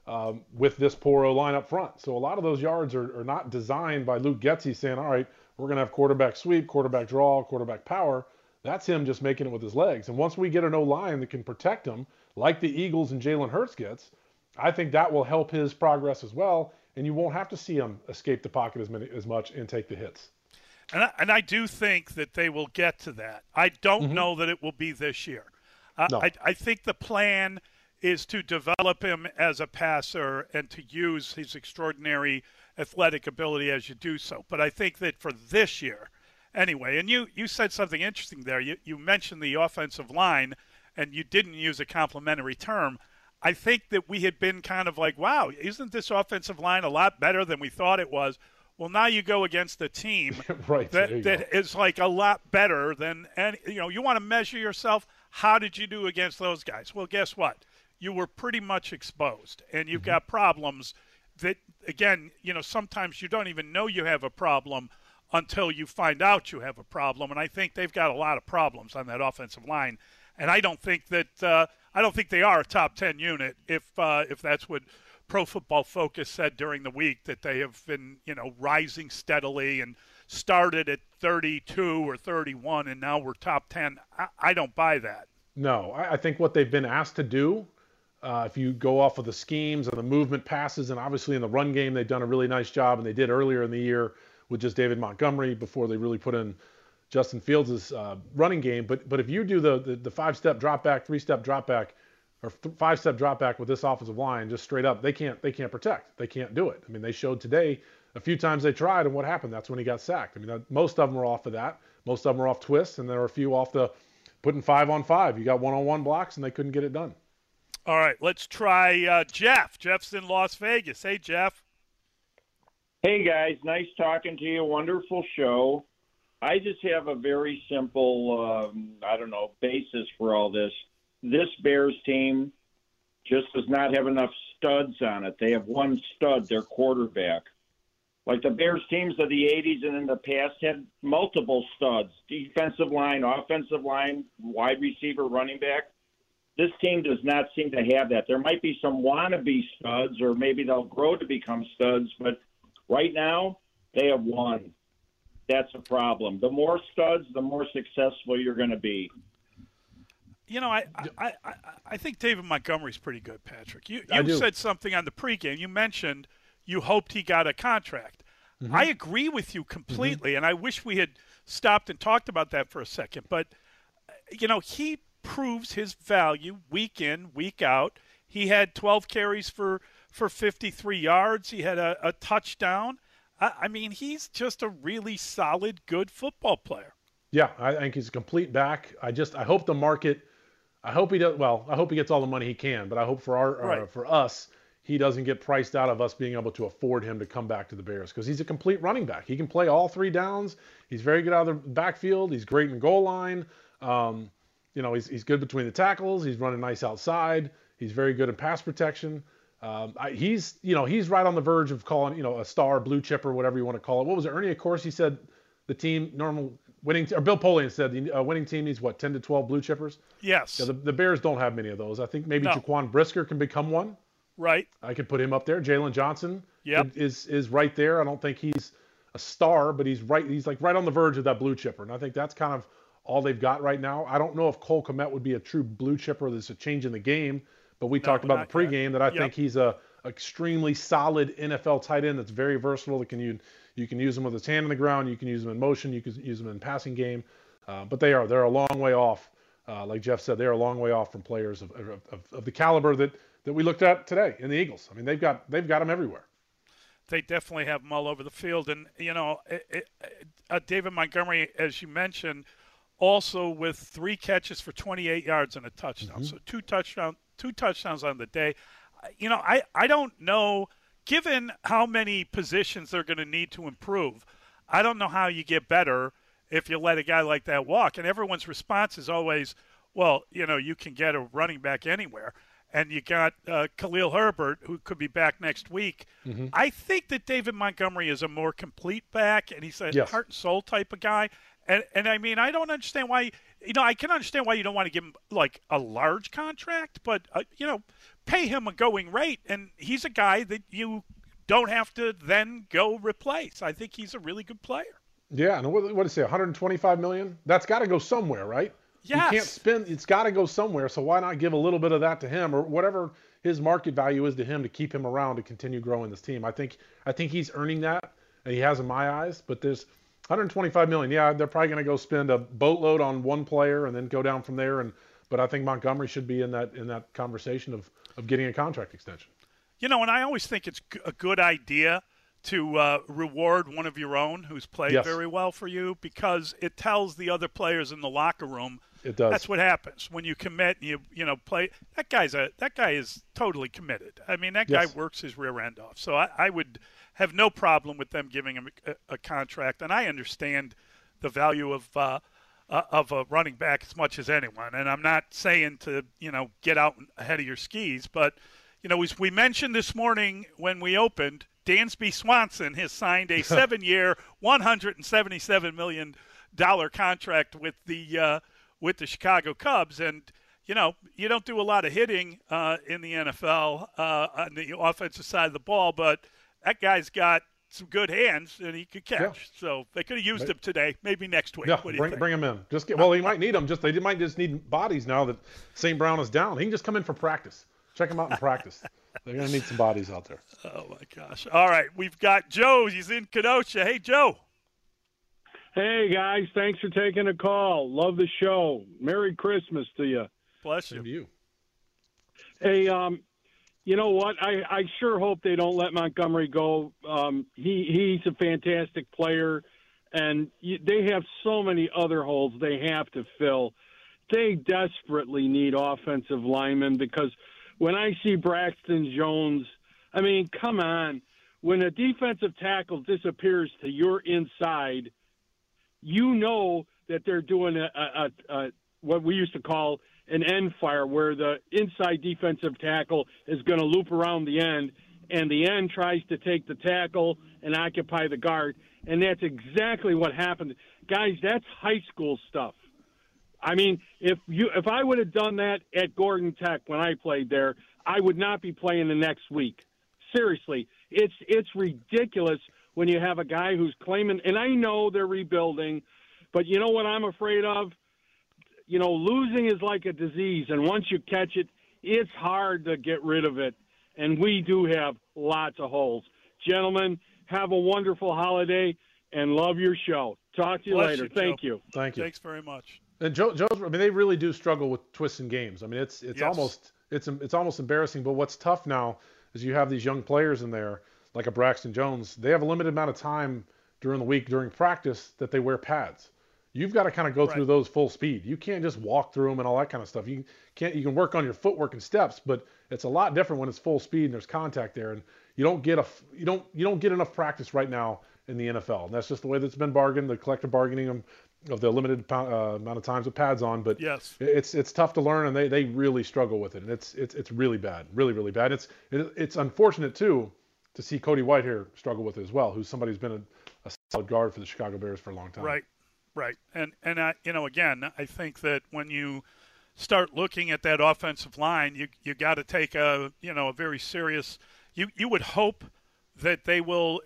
with this poor O-line up front. So a lot of those yards are not designed by Luke Getsy saying, all right, we're going to have quarterback sweep, quarterback draw, quarterback power. That's him just making it with his legs. And once we get an O-line that can protect him, like the Eagles and Jalen Hurts gets, I think that will help his progress as well. And you won't have to see him escape the pocket as much and take the hits.
And I do think that they will get to that. I don't know that it will be this year.
No.
I think the plan is to develop him as a passer and to use his extraordinary athletic ability as you do so. But I think that for this year, anyway, and you said something interesting there. You mentioned the offensive line, and you didn't use a complimentary term. I think that we had been kind of like, wow, isn't this offensive line a lot better than we thought it was? Well, now you go against a team
right,
that is like a lot better than any. You want to measure yourself. How did you do against those guys? Well, guess what? You were pretty much exposed, and you've got problems that, again, sometimes you don't even know you have a problem until you find out you have a problem. And I think they've got a lot of problems on that offensive line. And I don't think that they are a top 10 unit if that's what Pro Football Focus said during the week, that they have been, rising steadily and started at 32 or 31 and now we're top 10. I don't buy that.
No, I think what they've been asked to do, if you go off of the schemes and the movement passes, and obviously in the run game they've done a really nice job, and they did earlier in the year with just David Montgomery before they really put in Justin Fields' running game. But if you do the 5-step drop back, 3-step drop back, or 5-step drop back with this offensive line, just straight up, they can't protect. They can't do it. I mean, they showed today a few times they tried, and what happened? That's when he got sacked. I mean, most of them were off of that. Most of them were off twists, and there were a few off the putting 5-on-5. You got 1-on-1 blocks, and they couldn't get it done.
All right, let's try Jeff. Jeff's in Las Vegas. Hey, Jeff.
Hey, guys. Nice talking to you. Wonderful show. I just have a very simple, basis for all this. This Bears team just does not have enough studs on it. They have one stud, their quarterback. Like the Bears teams of the 80s and in the past had multiple studs, defensive line, offensive line, wide receiver, running back. This team does not seem to have that. There might be some wannabe studs, or maybe they'll grow to become studs, but right now they have one. That's a problem. The more studs, the more successful you're going to be.
I think David Montgomery's pretty good, Patrick. You said something on the pregame. You mentioned you hoped he got a contract. Mm-hmm. I agree with you completely, and I wish we had stopped and talked about that for a second. But, he proves his value week in, week out. He had 12 carries for 53 yards. He had a touchdown. I mean, he's just a really solid, good football player.
Yeah, I think he's a complete back. I hope the market – I hope he does. Well, I hope he gets all the money he can, but I hope for us, he doesn't get priced out of us being able to afford him to come back to the Bears, because he's a complete running back. He can play all 3 downs. He's very good out of the backfield. He's great in goal line. He's good between the tackles. He's running nice outside. He's very good in pass protection. He's right on the verge of calling, a star, blue chipper, whatever you want to call it. What was it? Ernie, of course, he said the team winning, or Bill Polian said the winning team needs 10 to 12 blue chippers.
Yes.
Yeah, the Bears don't have many of those. I think maybe Jaquan Brisker can become one.
Right.
I could put him up there. Jalen Johnson is right there. I don't think he's a star, but he's right. He's like right on the verge of that blue chipper, and I think that's kind of all they've got right now. I don't know if Cole Kmet would be a true blue chipper. There's a change in the game, but we talked about the pregame that I think he's a extremely solid NFL tight end that's very versatile. That you can use him with his hand on the ground. You can use him in motion. You can use him in passing game. But they're a long way off. Like Jeff said, they're a long way off from players of the caliber that we looked at today in the Eagles. I mean, they've got them everywhere.
they definitely have him all over the field. And, David Montgomery, as you mentioned, also with 3 catches for 28 yards and a touchdown. So two touchdowns on the day. I don't know, given how many positions they're going to need to improve, I don't know how you get better if you let a guy like that walk. And everyone's response is always, well, you can get a running back anywhere. And you got Khalil Herbert, who could be back next week. Mm-hmm. I think that David Montgomery is a more complete back, and he's a heart and soul type of guy. And I mean, I don't understand why – I can understand why you don't want to give him, like, a large contract, but, pay him a going rate. And he's a guy that you don't have to then go replace. I think he's a really good player. Yeah,
and what did it say, $125 million? That's got to go somewhere, right?
Yes.
You can't spend – it's got to go somewhere, so why not give a little bit of that to him or whatever his market value is to him to keep him around to continue growing this team. I think he's earning that, and he has in my eyes, but there's $125 million. Yeah, they're probably going to go spend a boatload on one player and then go down from there. But I think Montgomery should be in that conversation of getting a contract extension.
And I always think it's a good idea to reward one of your own who's played very well for you, because it tells the other players in the locker room.
It does.
That's what happens when you commit and you play. That guy is totally committed. I mean, that guy works his rear end off. So I would have no problem with them giving him a contract. And I understand the value of a running back as much as anyone. And I'm not saying to get out ahead of your skis, but as we mentioned this morning when we opened, Dansby Swanson has signed a 7-year, $177 million contract with the Chicago Cubs. And, you don't do a lot of hitting in the NFL on the offensive side of the ball, but that guy's got some good hands and he could catch. Yeah. So they could have used him today, maybe next week.
Yeah,
what do you think?
Bring him in. He might need them. They might just need bodies now that St. Brown is down. He can just come in for practice. Check him out in practice. They're going to need some bodies out there.
Oh, my gosh. All right, we've got Joe. He's in Kenosha. Hey, Joe.
Hey, guys. Thanks for taking a call. Love the show. Merry Christmas to you.
Bless you.
Same to you.
Hey, you know what? I sure hope they don't let Montgomery go. He's a fantastic player, and they have so many other holes they have to fill. They desperately need offensive linemen, because when I see Braxton Jones, I mean, come on. When a defensive tackle disappears to your inside, you know that they're doing a what we used to call an end fire, where the inside defensive tackle is going to loop around the end, and the end tries to take the tackle and occupy the guard, and that's exactly what happened. Guys, that's high school stuff. I mean, if I would have done that at Gordon Tech when I played there, I would not be playing the next week. Seriously, it's ridiculous when you have a guy who's claiming, and I know they're rebuilding, but you know what I'm afraid of? Losing is like a disease, and once you catch it, it's hard to get rid of it, and we do have lots of holes. Gentlemen, have a wonderful holiday, and love your show. Talk to you later. Thank you.
Thank you.
Thanks very much.
And Joe's, I mean, they really do struggle with twists and games. I mean, it's almost embarrassing. But what's tough now is you have these young players in there, like a Braxton Jones. They have a limited amount of time during the week, during practice, that they wear pads. You've got to kind of go through those full speed. You can't just walk through them and all that kind of stuff. You can work on your footwork and steps, but it's a lot different when it's full speed and there's contact there. And you don't get enough practice right now in the NFL. And that's just the way that's been bargained, the collective bargaining of the limited amount of times with pads on. But it's tough to learn, and they really struggle with it. And it's really bad, really, really bad. It's unfortunate too to see Cody Whitehair struggle with it as well, who's somebody who's been a solid guard for the Chicago Bears for a long time.
Right. And again, I think that when you start looking at that offensive line, you got to take a very serious. You would hope that they will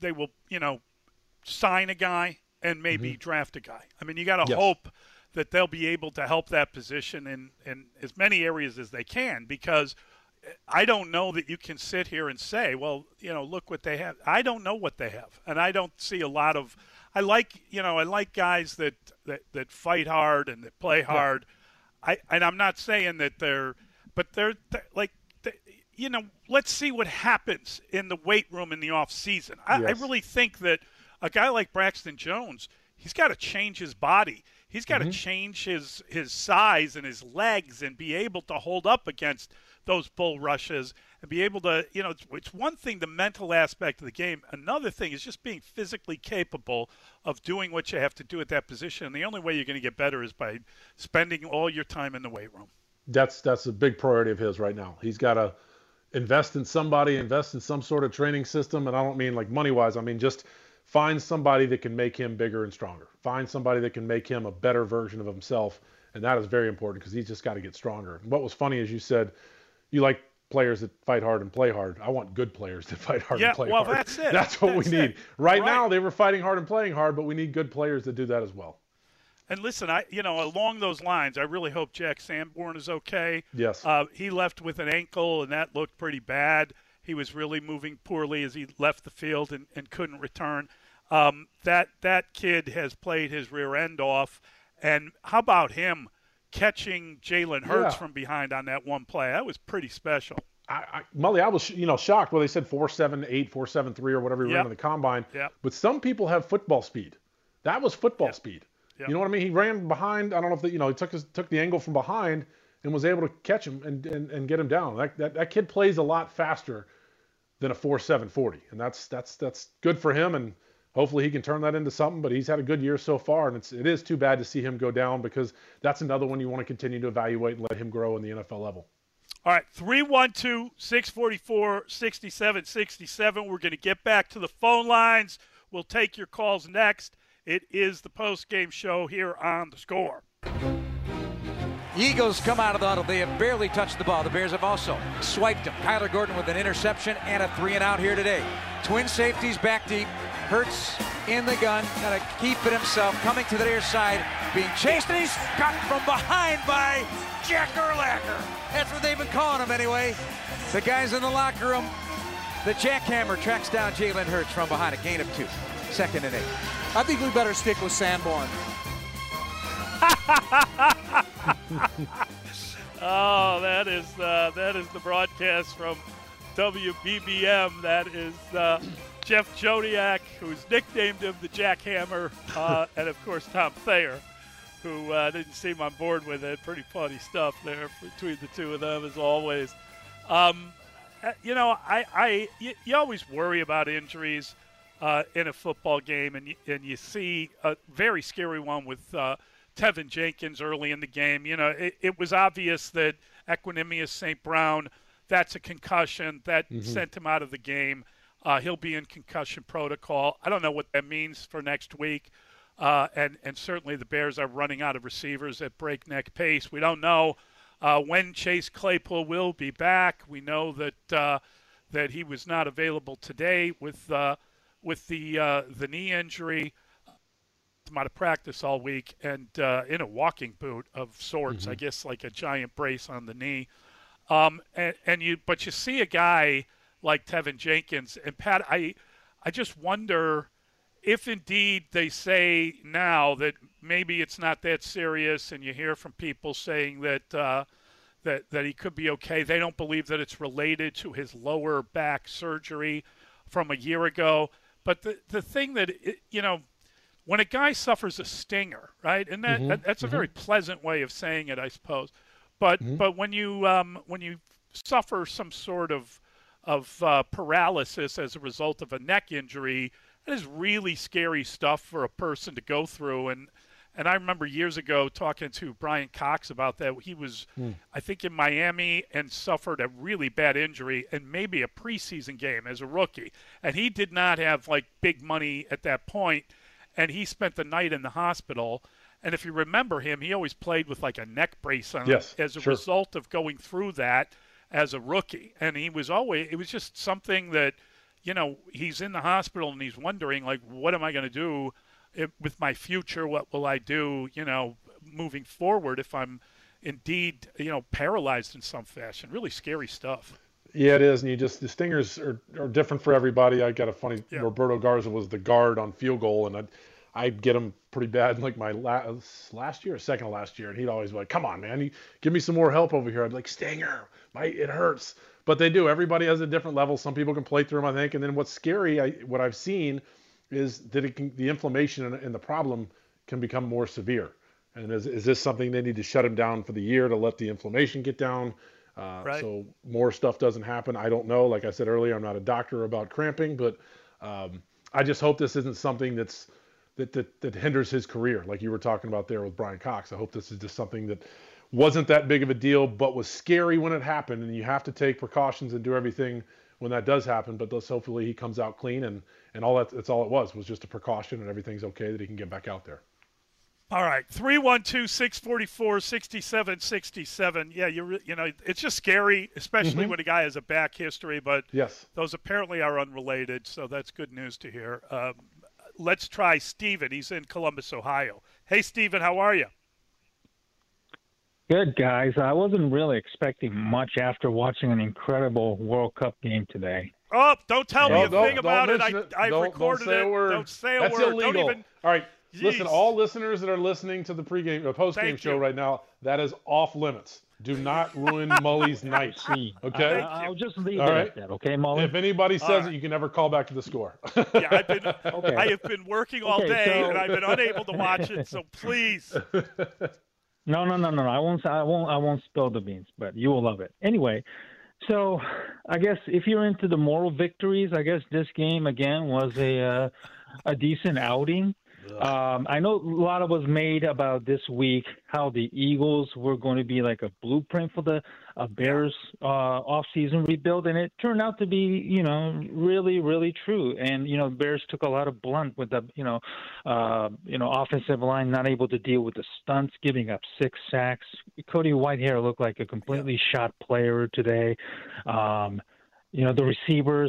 sign a guy and maybe draft a guy. I mean, you got to hope that they'll be able to help that position in as many areas as they can, because I don't know that you can sit here and say, well, look what they have. I don't know what they have, and I don't see a lot of. I like guys that fight hard and that play hard. I'm not saying that they're like let's see what happens in the weight room in the off season. I really think that a guy like Braxton Jones, he's got to change his body. He's got to change his size and his legs and be able to hold up against those bull rushes and be able to, it's one thing, the mental aspect of the game. Another thing is just being physically capable of doing what you have to do at that position. And the only way you're going to get better is by spending all your time in the weight room.
That's a big priority of his right now. He's got to invest in somebody, invest in some sort of training system. And I don't mean like money-wise. I mean just find somebody that can make him bigger and stronger. Find somebody that can make him a better version of himself. And that is very important because he's just got to get stronger. And what was funny is you said you like players that fight hard and play hard. I want good players that fight hard and play hard.
Yeah, well, that's it.
That's what we need. Right now, they were fighting hard and playing hard, but we need good players that do that as well.
And listen, along those lines, I really hope Jack Sanborn is okay.
Yes.
He left with an ankle, and that looked pretty bad. He was really moving poorly as he left the field and couldn't return. That kid has played his rear end off. And how about him catching Jalen Hurts from behind on that one play? That was pretty special.
Mully, I was shocked. Well, they said 4.78, 4.73 or whatever he ran in the combine.
Yep.
But some people have football speed. That was football speed.
Yep.
You know what I mean? He ran behind. I don't know if he took the angle from behind and was able to catch him and get him down. That kid plays a lot faster than a 4.740, and that's good for him. And hopefully he can turn that into something. But he's had a good year so far, and it is too bad to see him go down because that's another one you want to continue to evaluate and let him grow in the NFL level.
All right, 312-644-6767. We're going to get back to the phone lines. We'll take your calls next. It is the post-game show here on The Score.
Eagles come out of the huddle. They have barely touched the ball. The Bears have also swiped him. Kyler Gordon with an interception and a 3-and-out here today. Twin safeties back deep. Hurts in the gun, kind of keeping himself, coming to the near side, being chased, and he's cut from behind by Jack Urlacher. That's what they've been calling him anyway. The guys in the locker room. The jackhammer tracks down Jalen Hurts from behind, a gain of 2. 2nd and 8.
I think we better stick with Sanborn.
Oh, that is the broadcast from WBBM. That is Jeff Jodiak, who's nicknamed him the Jackhammer, and of course Tom Thayer, who didn't seem on board with it. Pretty funny stuff there between the two of them, as always. You always worry about injuries in a football game, and you see a very scary one with Tevin Jenkins early in the game. It was obvious that Equanimeous St. Brown, that's a concussion that sent him out of the game. He'll be in concussion protocol. I don't know what that means for next week. And certainly the Bears are running out of receivers at breakneck pace. We don't know when Chase Claypool will be back. We know that he was not available today with the knee injury. I'm out of practice all week and in a walking boot of sorts, I guess like a giant brace on the knee. But you see a guy like Tevin Jenkins, and Pat, I just wonder if indeed they say now that maybe it's not that serious, and you hear from people saying that he could be okay. They don't believe that it's related to his lower back surgery from a year ago. But the thing that when a guy suffers a stinger, right, and that's a very pleasant way of saying it, I suppose. But when you suffer some sort of paralysis as a result of a neck injury, that is really scary stuff for a person to go through. And I remember years ago talking to Brian Cox about that. He was, I think, in Miami and suffered a really bad injury and maybe a preseason game as a rookie. And he did not have, like, big money at that point, and he spent the night in the hospital. And if you remember him, he always played with, like, a neck brace on as a result of going through that as a rookie. And it was just something that, he's in the hospital and he's wondering, like, what am I going to do with my future? What will I do, moving forward if I'm indeed, paralyzed in some fashion? Really scary stuff.
Yeah, it is. And the stingers are different for everybody. I got a funny, Roberto Garza was the guard on field goal, and I'd get him pretty bad, like my last year, second to last year. And he'd always be like, come on, man, you give me some more help over here. I'd be like, stinger, it hurts. But they do. Everybody has a different level. Some people can play through them, I think. And then what's scary, what I've seen, is that the inflammation and the problem can become more severe. And is this something they need to shut him down for the year to let the inflammation get down?
Right.
So more stuff doesn't happen. I don't know. Like I said earlier, I'm not a doctor about cramping, but I just hope this isn't something that hinders his career, like you were talking about there with Brian Cox. I hope this is just something that wasn't that big of a deal, but was scary when it happened. And you have to take precautions and do everything when that does happen. But hopefully he comes out clean, and all that's all it was just a precaution, and everything's okay, that he can get back out there.
All right, 312-644-6767. Yeah, you know, it's just scary, especially when a guy has a back history, but
yes,
those apparently are unrelated, so that's good news to hear. Let's try Steven. He's in Columbus, Ohio. Hey, Steven, how are you?
Good, guys. I wasn't really expecting much after watching an incredible World Cup game today.
Oh, don't tell me a thing about it. I recorded it. Don't say a word.
That's illegal.
Don't even.
All right.
Jeez.
Listen, all listeners that are listening to the pregame or postgame show right now, that is off limits. Do not ruin Mully's night. Okay?
I'll just leave it at that, okay, Mully?
If anybody says it, you can never call back to the score.
Yeah, I have been working all day, and I've been unable to watch it, so please.
No. I won't spill the beans, but you will love it. Anyway, so I guess if you're into the moral victories, I guess this game again was a decent outing. I know a lot of was made about this week how the Eagles were going to be like a blueprint for the Bears off-season rebuild, and it turned out to be, you know, really, really true. And you know, Bears took a lot of blunt with the, offensive line not able to deal with the stunts, giving up 6 sacks. Cody Whitehair looked like a completely shot player today. You know, the receivers,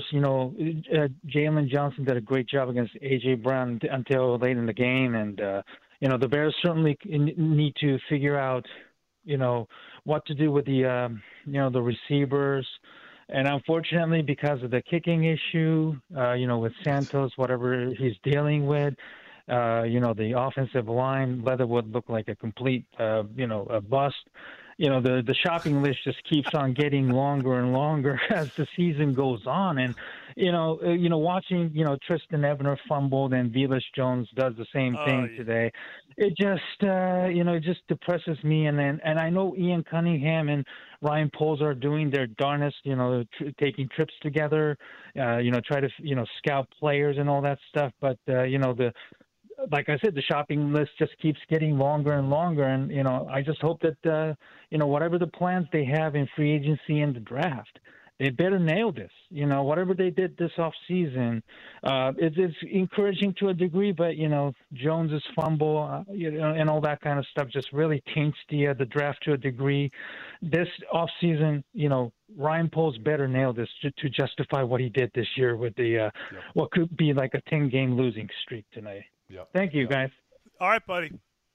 Jalen Johnson did a great job against A.J. Brown until late in the game. And, the Bears certainly need to figure out, what to do with the receivers. And unfortunately, because of the kicking issue, with Santos, whatever he's dealing with, the offensive line, Leatherwood looked like a complete, a bust. The shopping list just keeps on getting longer and longer as the season goes on. And, watching, Tristan Ebner fumbled and Velus Jones does the same thing today. It just, it just depresses me. And I know Ian Cunningham and Ryan Poles are doing their darnest, taking trips together, try to, scout players and all that stuff. But, like I said, the shopping list just keeps getting longer and longer. And, I just hope that, whatever the plans they have in free agency and the draft, they better nail this. Whatever they did this offseason, it's encouraging to a degree, but, Jones's fumble, and all that kind of stuff just really taints the draft to a degree. This offseason, Ryan Poles better nail this to justify what he did this year with the what could be like a 10-game losing streak tonight.
Yep.
Thank you, guys.
All right, buddy.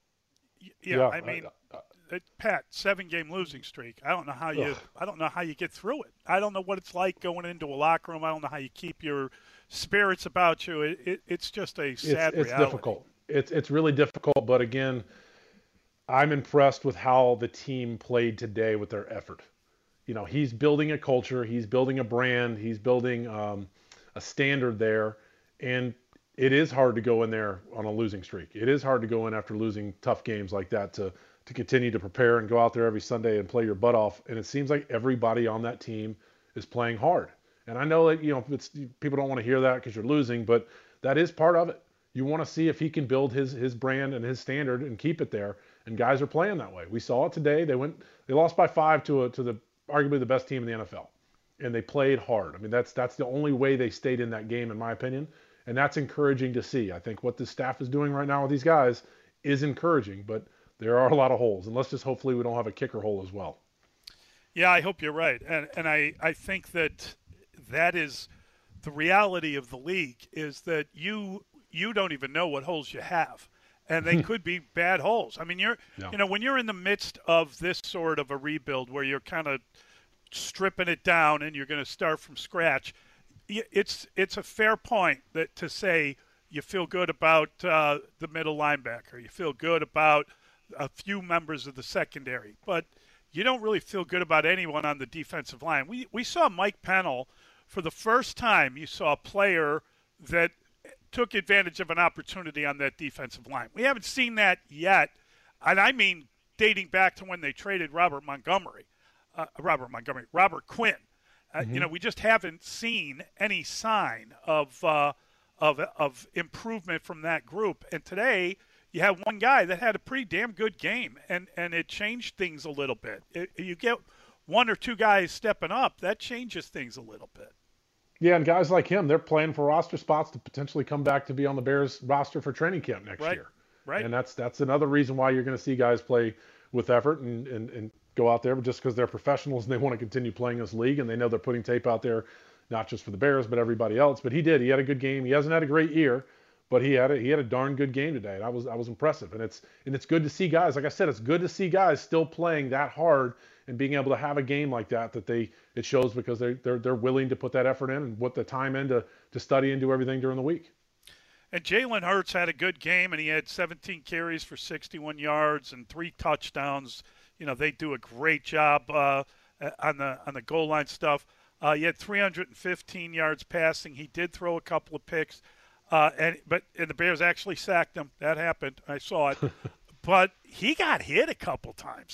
I mean, Pat, 7-game losing streak. I don't know how you get through it. I don't know what it's like going into a locker room. I don't know how you keep your spirits about you. It's just a sad reality.
It's difficult. It's really difficult. But again, I'm impressed with how the team played today with their effort. He's building a culture. He's building a brand. He's building a standard there, and it is hard to go in there on a losing streak. It is hard to go in after losing tough games like that to continue to prepare and go out there every Sunday and play your butt off. And it seems like everybody on that team is playing hard. And I know that, people don't want to hear that because you're losing, but that is part of it. You want to see if he can build his brand and his standard and keep it there. And guys are playing that way. We saw it today. They lost by 5 to the arguably the best team in the NFL. And they played hard. I mean, that's the only way they stayed in that game, in my opinion. And that's encouraging to see. I think what the staff is doing right now with these guys is encouraging, but there are a lot of holes. And let's just hopefully we don't have a kicker hole as well.
Yeah, I hope you're right. And I think that is the reality of the league, is that you don't even know what holes you have. And they could be bad holes. I mean, when you're in the midst of this sort of a rebuild where you're kind of stripping it down and you're going to start from scratch, it's a fair point that to say you feel good about the middle linebacker, you feel good about a few members of the secondary, but you don't really feel good about anyone on the defensive line. We saw Mike Pennell for the first time. You saw a player that took advantage of an opportunity on that defensive line. We haven't seen that yet, and I mean dating back to when they traded Robert Quinn. We just haven't seen any sign of improvement from that group. And today you have one guy that had a pretty damn good game, and it changed things a little bit. You get one or two guys stepping up, that changes things a little bit.
Yeah, and guys like him, they're playing for roster spots to potentially come back to be on the Bears roster for training camp next year.
Right.
And that's another reason why you're going to see guys play with effort and go out there, just because they're professionals and they want to continue playing this league, and they know they're putting tape out there, not just for the Bears, but everybody else. But he had a good game. He hasn't had a great year, but he had a darn good game today. That was impressive. And it's good to see guys, like I said, it's good to see guys still playing that hard and being able to have a game like that it shows, because they're willing to put that effort in and put the time in to study and do everything during the week.
And Jalen Hurts had a good game, and he had 17 carries for 61 yards and 3 touchdowns. They do a great job on the goal line stuff. He had 315 yards passing. He did throw a couple of picks, and the Bears actually sacked him. That happened. I saw it. But he got hit a couple times.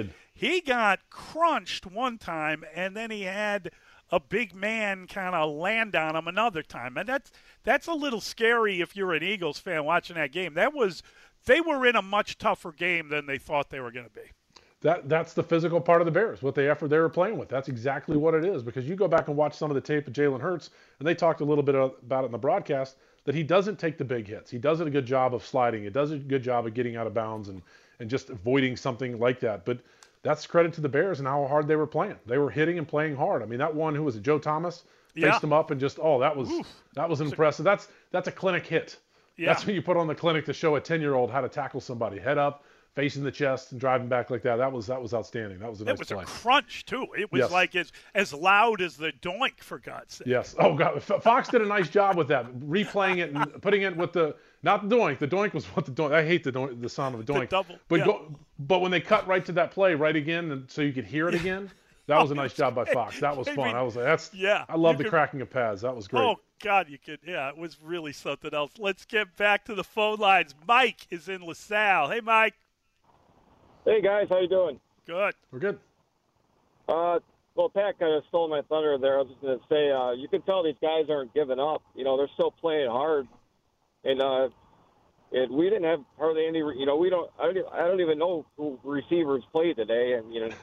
He got crunched one time, and then he had a big man kind of land on him another time. And that's a little scary if you're an Eagles fan watching that game. They were in a much tougher game than they thought they were going to be.
That's the physical part of the Bears, what the effort they were playing with. That's exactly what it is, because you go back and watch some of the tape of Jalen Hurts, and they talked a little bit about it in the broadcast, that he doesn't take the big hits. He does a good job of sliding. He does a good job of getting out of bounds and just avoiding something like that. But that's credit to the Bears and how hard they were playing. They were hitting and playing hard. I mean, that one, who was it, Joe Thomas, faced him up and just, that was impressive. That's a clinic hit.
Yeah.
That's when you put on the clinic to show a 10-year-old how to tackle somebody. Head up, facing the chest, and driving back like that. That was outstanding. That was a nice play.
It was a crunch, too. It was like as loud as the doink, for God's sake.
Yes. Oh, God. Fox did a nice job with that, replaying it and putting it with not the doink. The doink was what the doink. I hate the sound of a doink.
The double.
But when they cut right to that play, right again, and so you could hear it again, that was a nice job by Fox. That was fun. I was like, I love the cracking of pads. That was great.
Oh, God, you could. Yeah, it was really something else. Let's get back to the phone lines. Mike is in LaSalle. Hey, Mike.
Hey, guys. How you doing?
Good.
We're good.
Well, Pat kind of stole my thunder there. I was just going to say, you can tell these guys aren't giving up. They're still playing hard. And we didn't have hardly any, I don't even know who receivers played today.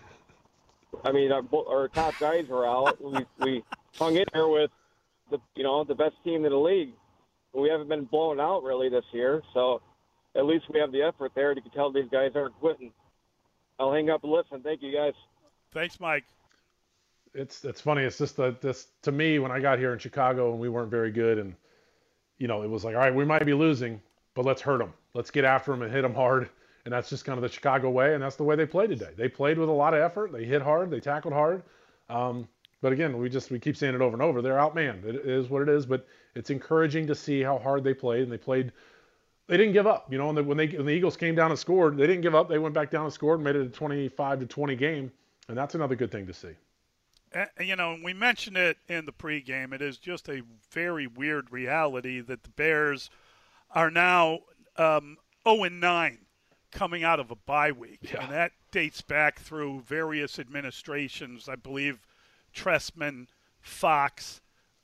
And, our top guys were out. We hung in there with the best team in the league. We haven't been blown out really this year. So at least we have the effort there. You can tell these guys aren't quitting. I'll hang up and listen. Thank you, guys.
Thanks, Mike.
It's funny. It's just this to me, when I got here in Chicago and we weren't very good, and it was like, all right, we might be losing, but let's hurt them. Let's get after them and hit them hard. And that's just kind of the Chicago way, and that's the way they played today. They played with a lot of effort. They hit hard. They tackled hard. But again, we keep saying it over and over. They're outmanned. It is what it is. But it's encouraging to see how hard they played, and they didn't give up. When the Eagles came down and scored, they didn't give up. They went back down and scored and made it a 25-20 game, and that's another good thing to see.
We mentioned it in the pregame. It is just a very weird reality that the Bears are now 0-9 coming out of a bye week.
Yeah.
And that dates back through various administrations. I believe Trestman, Fox,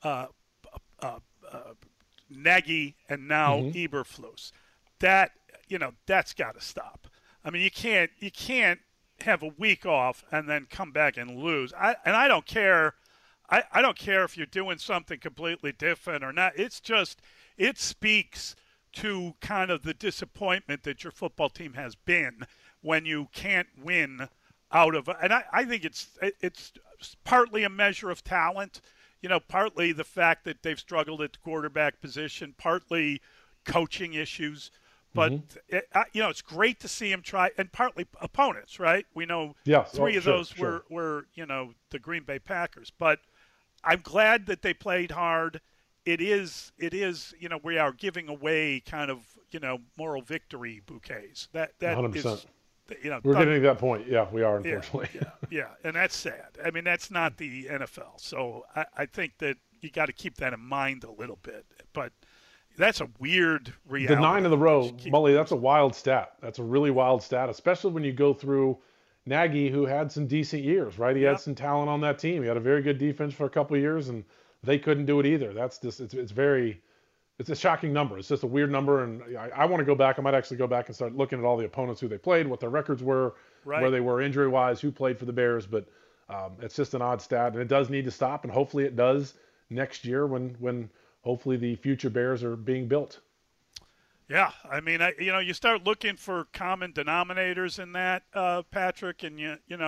Nagy, and now Eberflus. That's got to stop. I mean, you can't have a week off and then come back and lose. I don't care. I don't care if you're doing something completely different or not. It's just, it speaks to kind of the disappointment that your football team has been when you can't win out of. And I think it's partly a measure of talent. Partly the fact that they've struggled at the quarterback position, partly coaching issues. But, it's great to see him try, and partly opponents, right? We know three of those were the Green Bay Packers. But I'm glad that they played hard. It is, we are giving away kind of, moral victory bouquets. That
100%.
is
We're getting to that point. Yeah, we are, unfortunately.
Yeah, and that's sad. I mean, that's not the NFL. So I think that you got to keep that in mind a little bit. But that's a weird reality.
The 9 in the row, Mully, that's a wild stat. That's a really wild stat, especially when you go through Nagy, who had some decent years, right? He had some talent on that team. He had a very good defense for a couple of years, and they couldn't do it either. That's just it's a shocking number. It's just a weird number, and I want to go back. I might actually go back and start looking at all the opponents who they played, what their records were, where they were injury-wise, who played for the Bears. But it's just an odd stat, and it does need to stop, and hopefully it does next year when hopefully the future Bears are being built.
Yeah, I mean, you start looking for common denominators in that, Patrick, and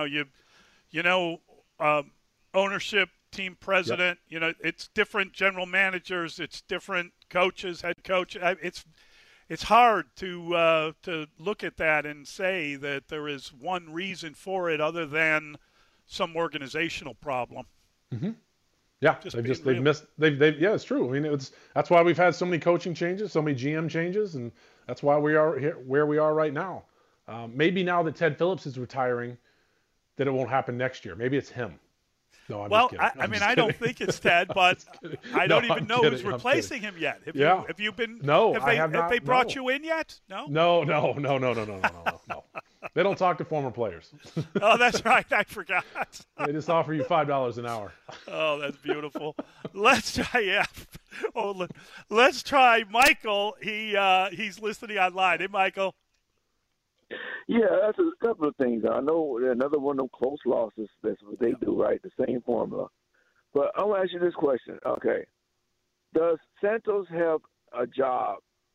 ownership, team president. Yep. It's different general managers, it's different coaches, head coach. It's hard to look at that and say that there is one reason for it other than some organizational problem.
Mm-hmm. Yeah, they've missed. Yeah, it's true. I mean, that's why we've had so many coaching changes, so many GM changes, and that's why we are here where we are right now. Maybe now that Ted Phillips is retiring, that it won't happen next year. Maybe it's him. No,
I don't think it's Ted, but I don't even know who's replacing him yet. Have you been?
No,
I have not. Have they brought you in yet? No.
No. They don't talk to former players.
Oh, that's right. I forgot.
They just offer you $5 an hour.
Oh, that's beautiful. Let's try. Let's try Michael. He's listening online. Hey, Michael.
Yeah, that's a couple of things. I know another one of them close losses. That's what they do, right? The same formula. But I want to ask you this question. Okay, does Santos have a job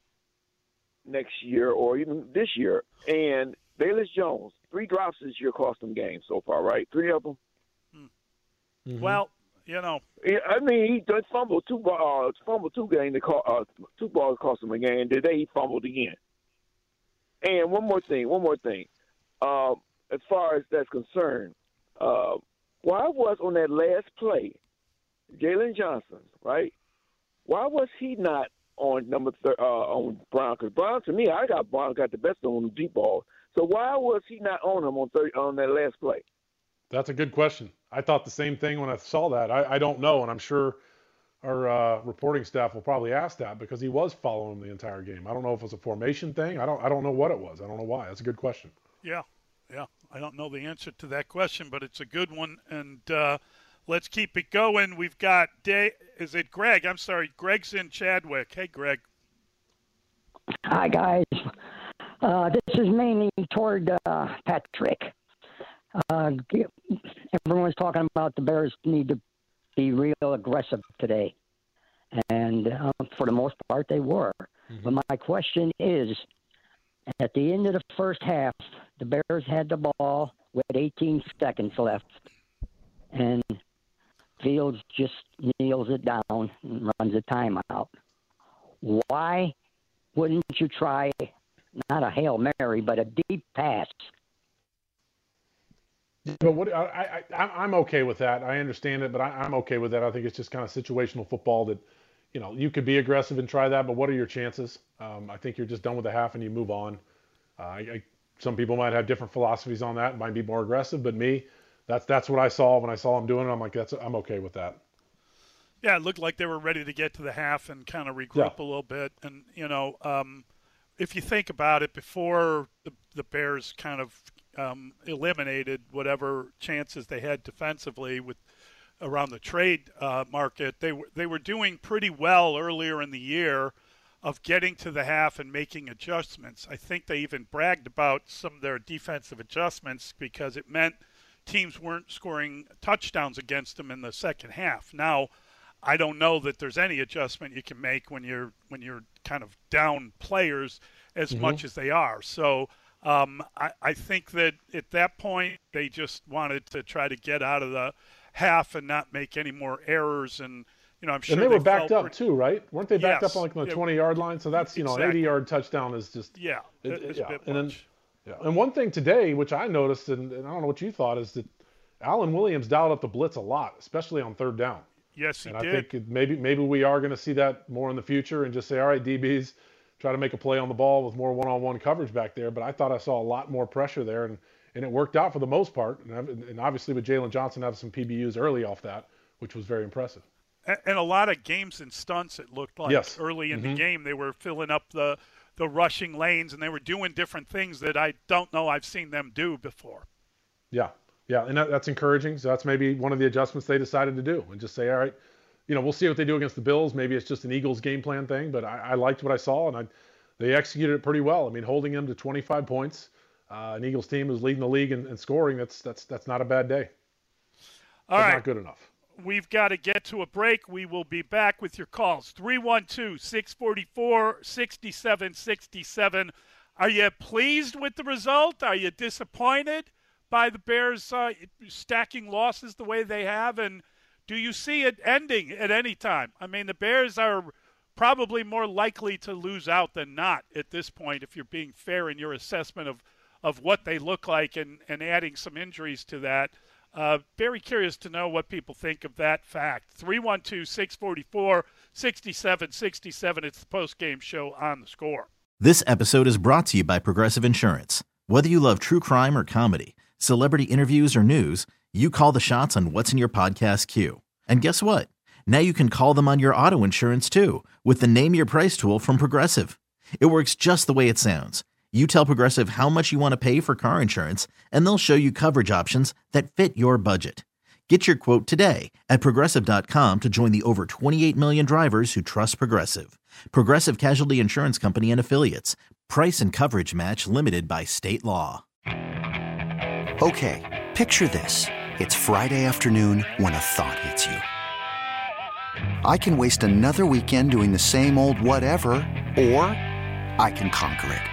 next year or even this year? And Bayless Jones, 3 drops this year cost them games so far, right? 3 of them.
Mm-hmm. Well,
I mean, he done fumbled 2 games. 2 balls cost him a game. Today he fumbled again. And one more thing. As far as that's concerned, why was on that last play, Jalen Johnson, right? Why was he not on on Brown? Because Brown, to me, Brown got the best on the deep ball. So why was he not on him on that last play?
That's a good question. I thought the same thing when I saw that. I don't know, and I'm sure our reporting staff will probably ask that because he was following him the entire game. I don't know if it was a formation thing. I don't know what it was. I don't know why. That's a good question.
Yeah. I don't know the answer to that question, but it's a good one. And let's keep it going. We've got is it Greg? I'm sorry, Greg's in Chadwick. Hey, Greg.
Hi, guys. This is mainly toward Patrick. Everyone's talking about the Bears need to be real aggressive today. And for the most part, they were. Mm-hmm. But my question is, at the end of the first half, the Bears had the ball with 18 seconds left. And Fields just kneels it down and runs a timeout. Why wouldn't you try, not a Hail Mary, but a deep pass?
But I'm okay with that. I understand it, but I'm okay with that. I think it's just kind of situational football that, you could be aggressive and try that, but what are your chances? I think you're just done with the half and you move on. Some people might have different philosophies on that, might be more aggressive, but me, that's what I saw when I saw him doing it. I'm like, I'm okay with that.
Yeah, it looked like they were ready to get to the half and kind of regroup a little bit. And, if you think about it, before the Bears kind of eliminated whatever chances they had defensively around the trade market, they were doing pretty well earlier in the year of getting to the half and making adjustments. I think they even bragged about some of their defensive adjustments because it meant teams weren't scoring touchdowns against them in the second half. Now, I don't know that there's any adjustment you can make when you're kind of down players as much as they are. So I think that at that point they just wanted to try to get out of the half and not make any more errors. And I'm sure
and they were backed up too, right? Weren't they backed up on the 20-yard line? So that's an 80-yard touchdown is just
it's a bit much.
And one thing today, which I noticed, and I don't know what you thought, is that Alan Williams dialed up the blitz a lot, especially on third down.
Yes, he did.
I think maybe we are going to see that more in the future and just say, all right, DBs, try to make a play on the ball with more one-on-one coverage back there. But I thought I saw a lot more pressure there, and it worked out for the most part. And obviously with Jalen Johnson having some PBUs early off that, which was very impressive.
And a lot of games and stunts, it looked like.
Yes.
Early in the game. They were filling up the rushing lanes, and they were doing different things that I don't know I've seen them do before.
Yeah, and that's encouraging. So that's maybe one of the adjustments they decided to do, and just say, all right, we'll see what they do against the Bills. Maybe it's just an Eagles game plan thing, but I liked what I saw, and they executed it pretty well. I mean, holding them to 25 points, an Eagles team who's leading the league in scoring, that's not a bad day.
All right.
Not good enough.
We've got to get to a break. We will be back with your calls. 312-644-6767. Are you pleased with the result? Are you disappointed by the Bears stacking losses the way they have? And do you see it ending at any time? I mean, the Bears are probably more likely to lose out than not at this point, if you're being fair in your assessment of what they look like and adding some injuries to that. Very curious to know what people think of that fact. 312-644-6767. It's the post-game show on The Score.
This episode is brought to you by Progressive Insurance. Whether you love true crime or comedy, celebrity interviews or news, you call the shots on what's in your podcast queue. And guess what? Now you can call them on your auto insurance too, with the Name Your Price tool from Progressive. It works just the way it sounds. You tell Progressive how much you want to pay for car insurance, and they'll show you coverage options that fit your budget. Get your quote today at Progressive.com to join the over 28 million drivers who trust Progressive. Progressive Casualty Insurance Company and Affiliates. Price and coverage match limited by state law.
Okay, picture this. It's Friday afternoon when a thought hits you. I can waste another weekend doing the same old whatever, or I can conquer it.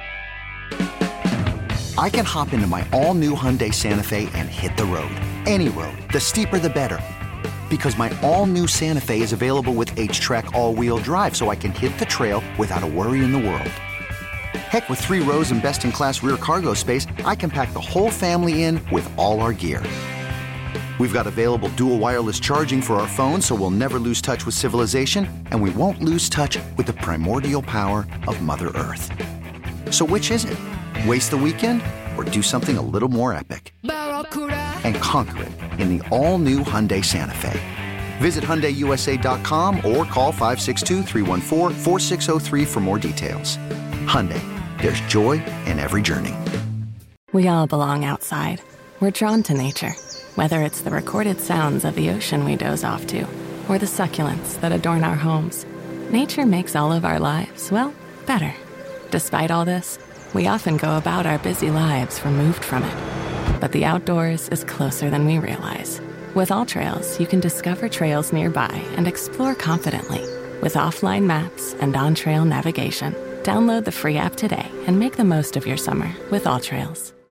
I can hop into my all-new Hyundai Santa Fe and hit the road. Any road. The steeper, the better. Because my all-new Santa Fe is available with H-Track all-wheel drive, so I can hit the trail without a worry in the world. Heck, with 3 rows and best-in-class rear cargo space, I can pack the whole family in with all our gear. We've got available dual wireless charging for our phones, so we'll never lose touch with civilization, and we won't lose touch with the primordial power of Mother Earth. So which is it? Waste the weekend or do something a little more epic? And conquer it in the all-new Hyundai Santa Fe. Visit HyundaiUSA.com or call 562-314-4603 for more details. Hyundai, there's joy in every journey.
We all belong outside. We're drawn to nature, whether it's the recorded sounds of the ocean we doze off to or the succulents that adorn our homes. Nature makes all of our lives, well, better. Despite all this, we often go about our busy lives removed from it. But the outdoors is closer than we realize. With AllTrails, you can discover trails nearby and explore confidently. With offline maps and on-trail navigation, download the free app today and make the most of your summer with AllTrails.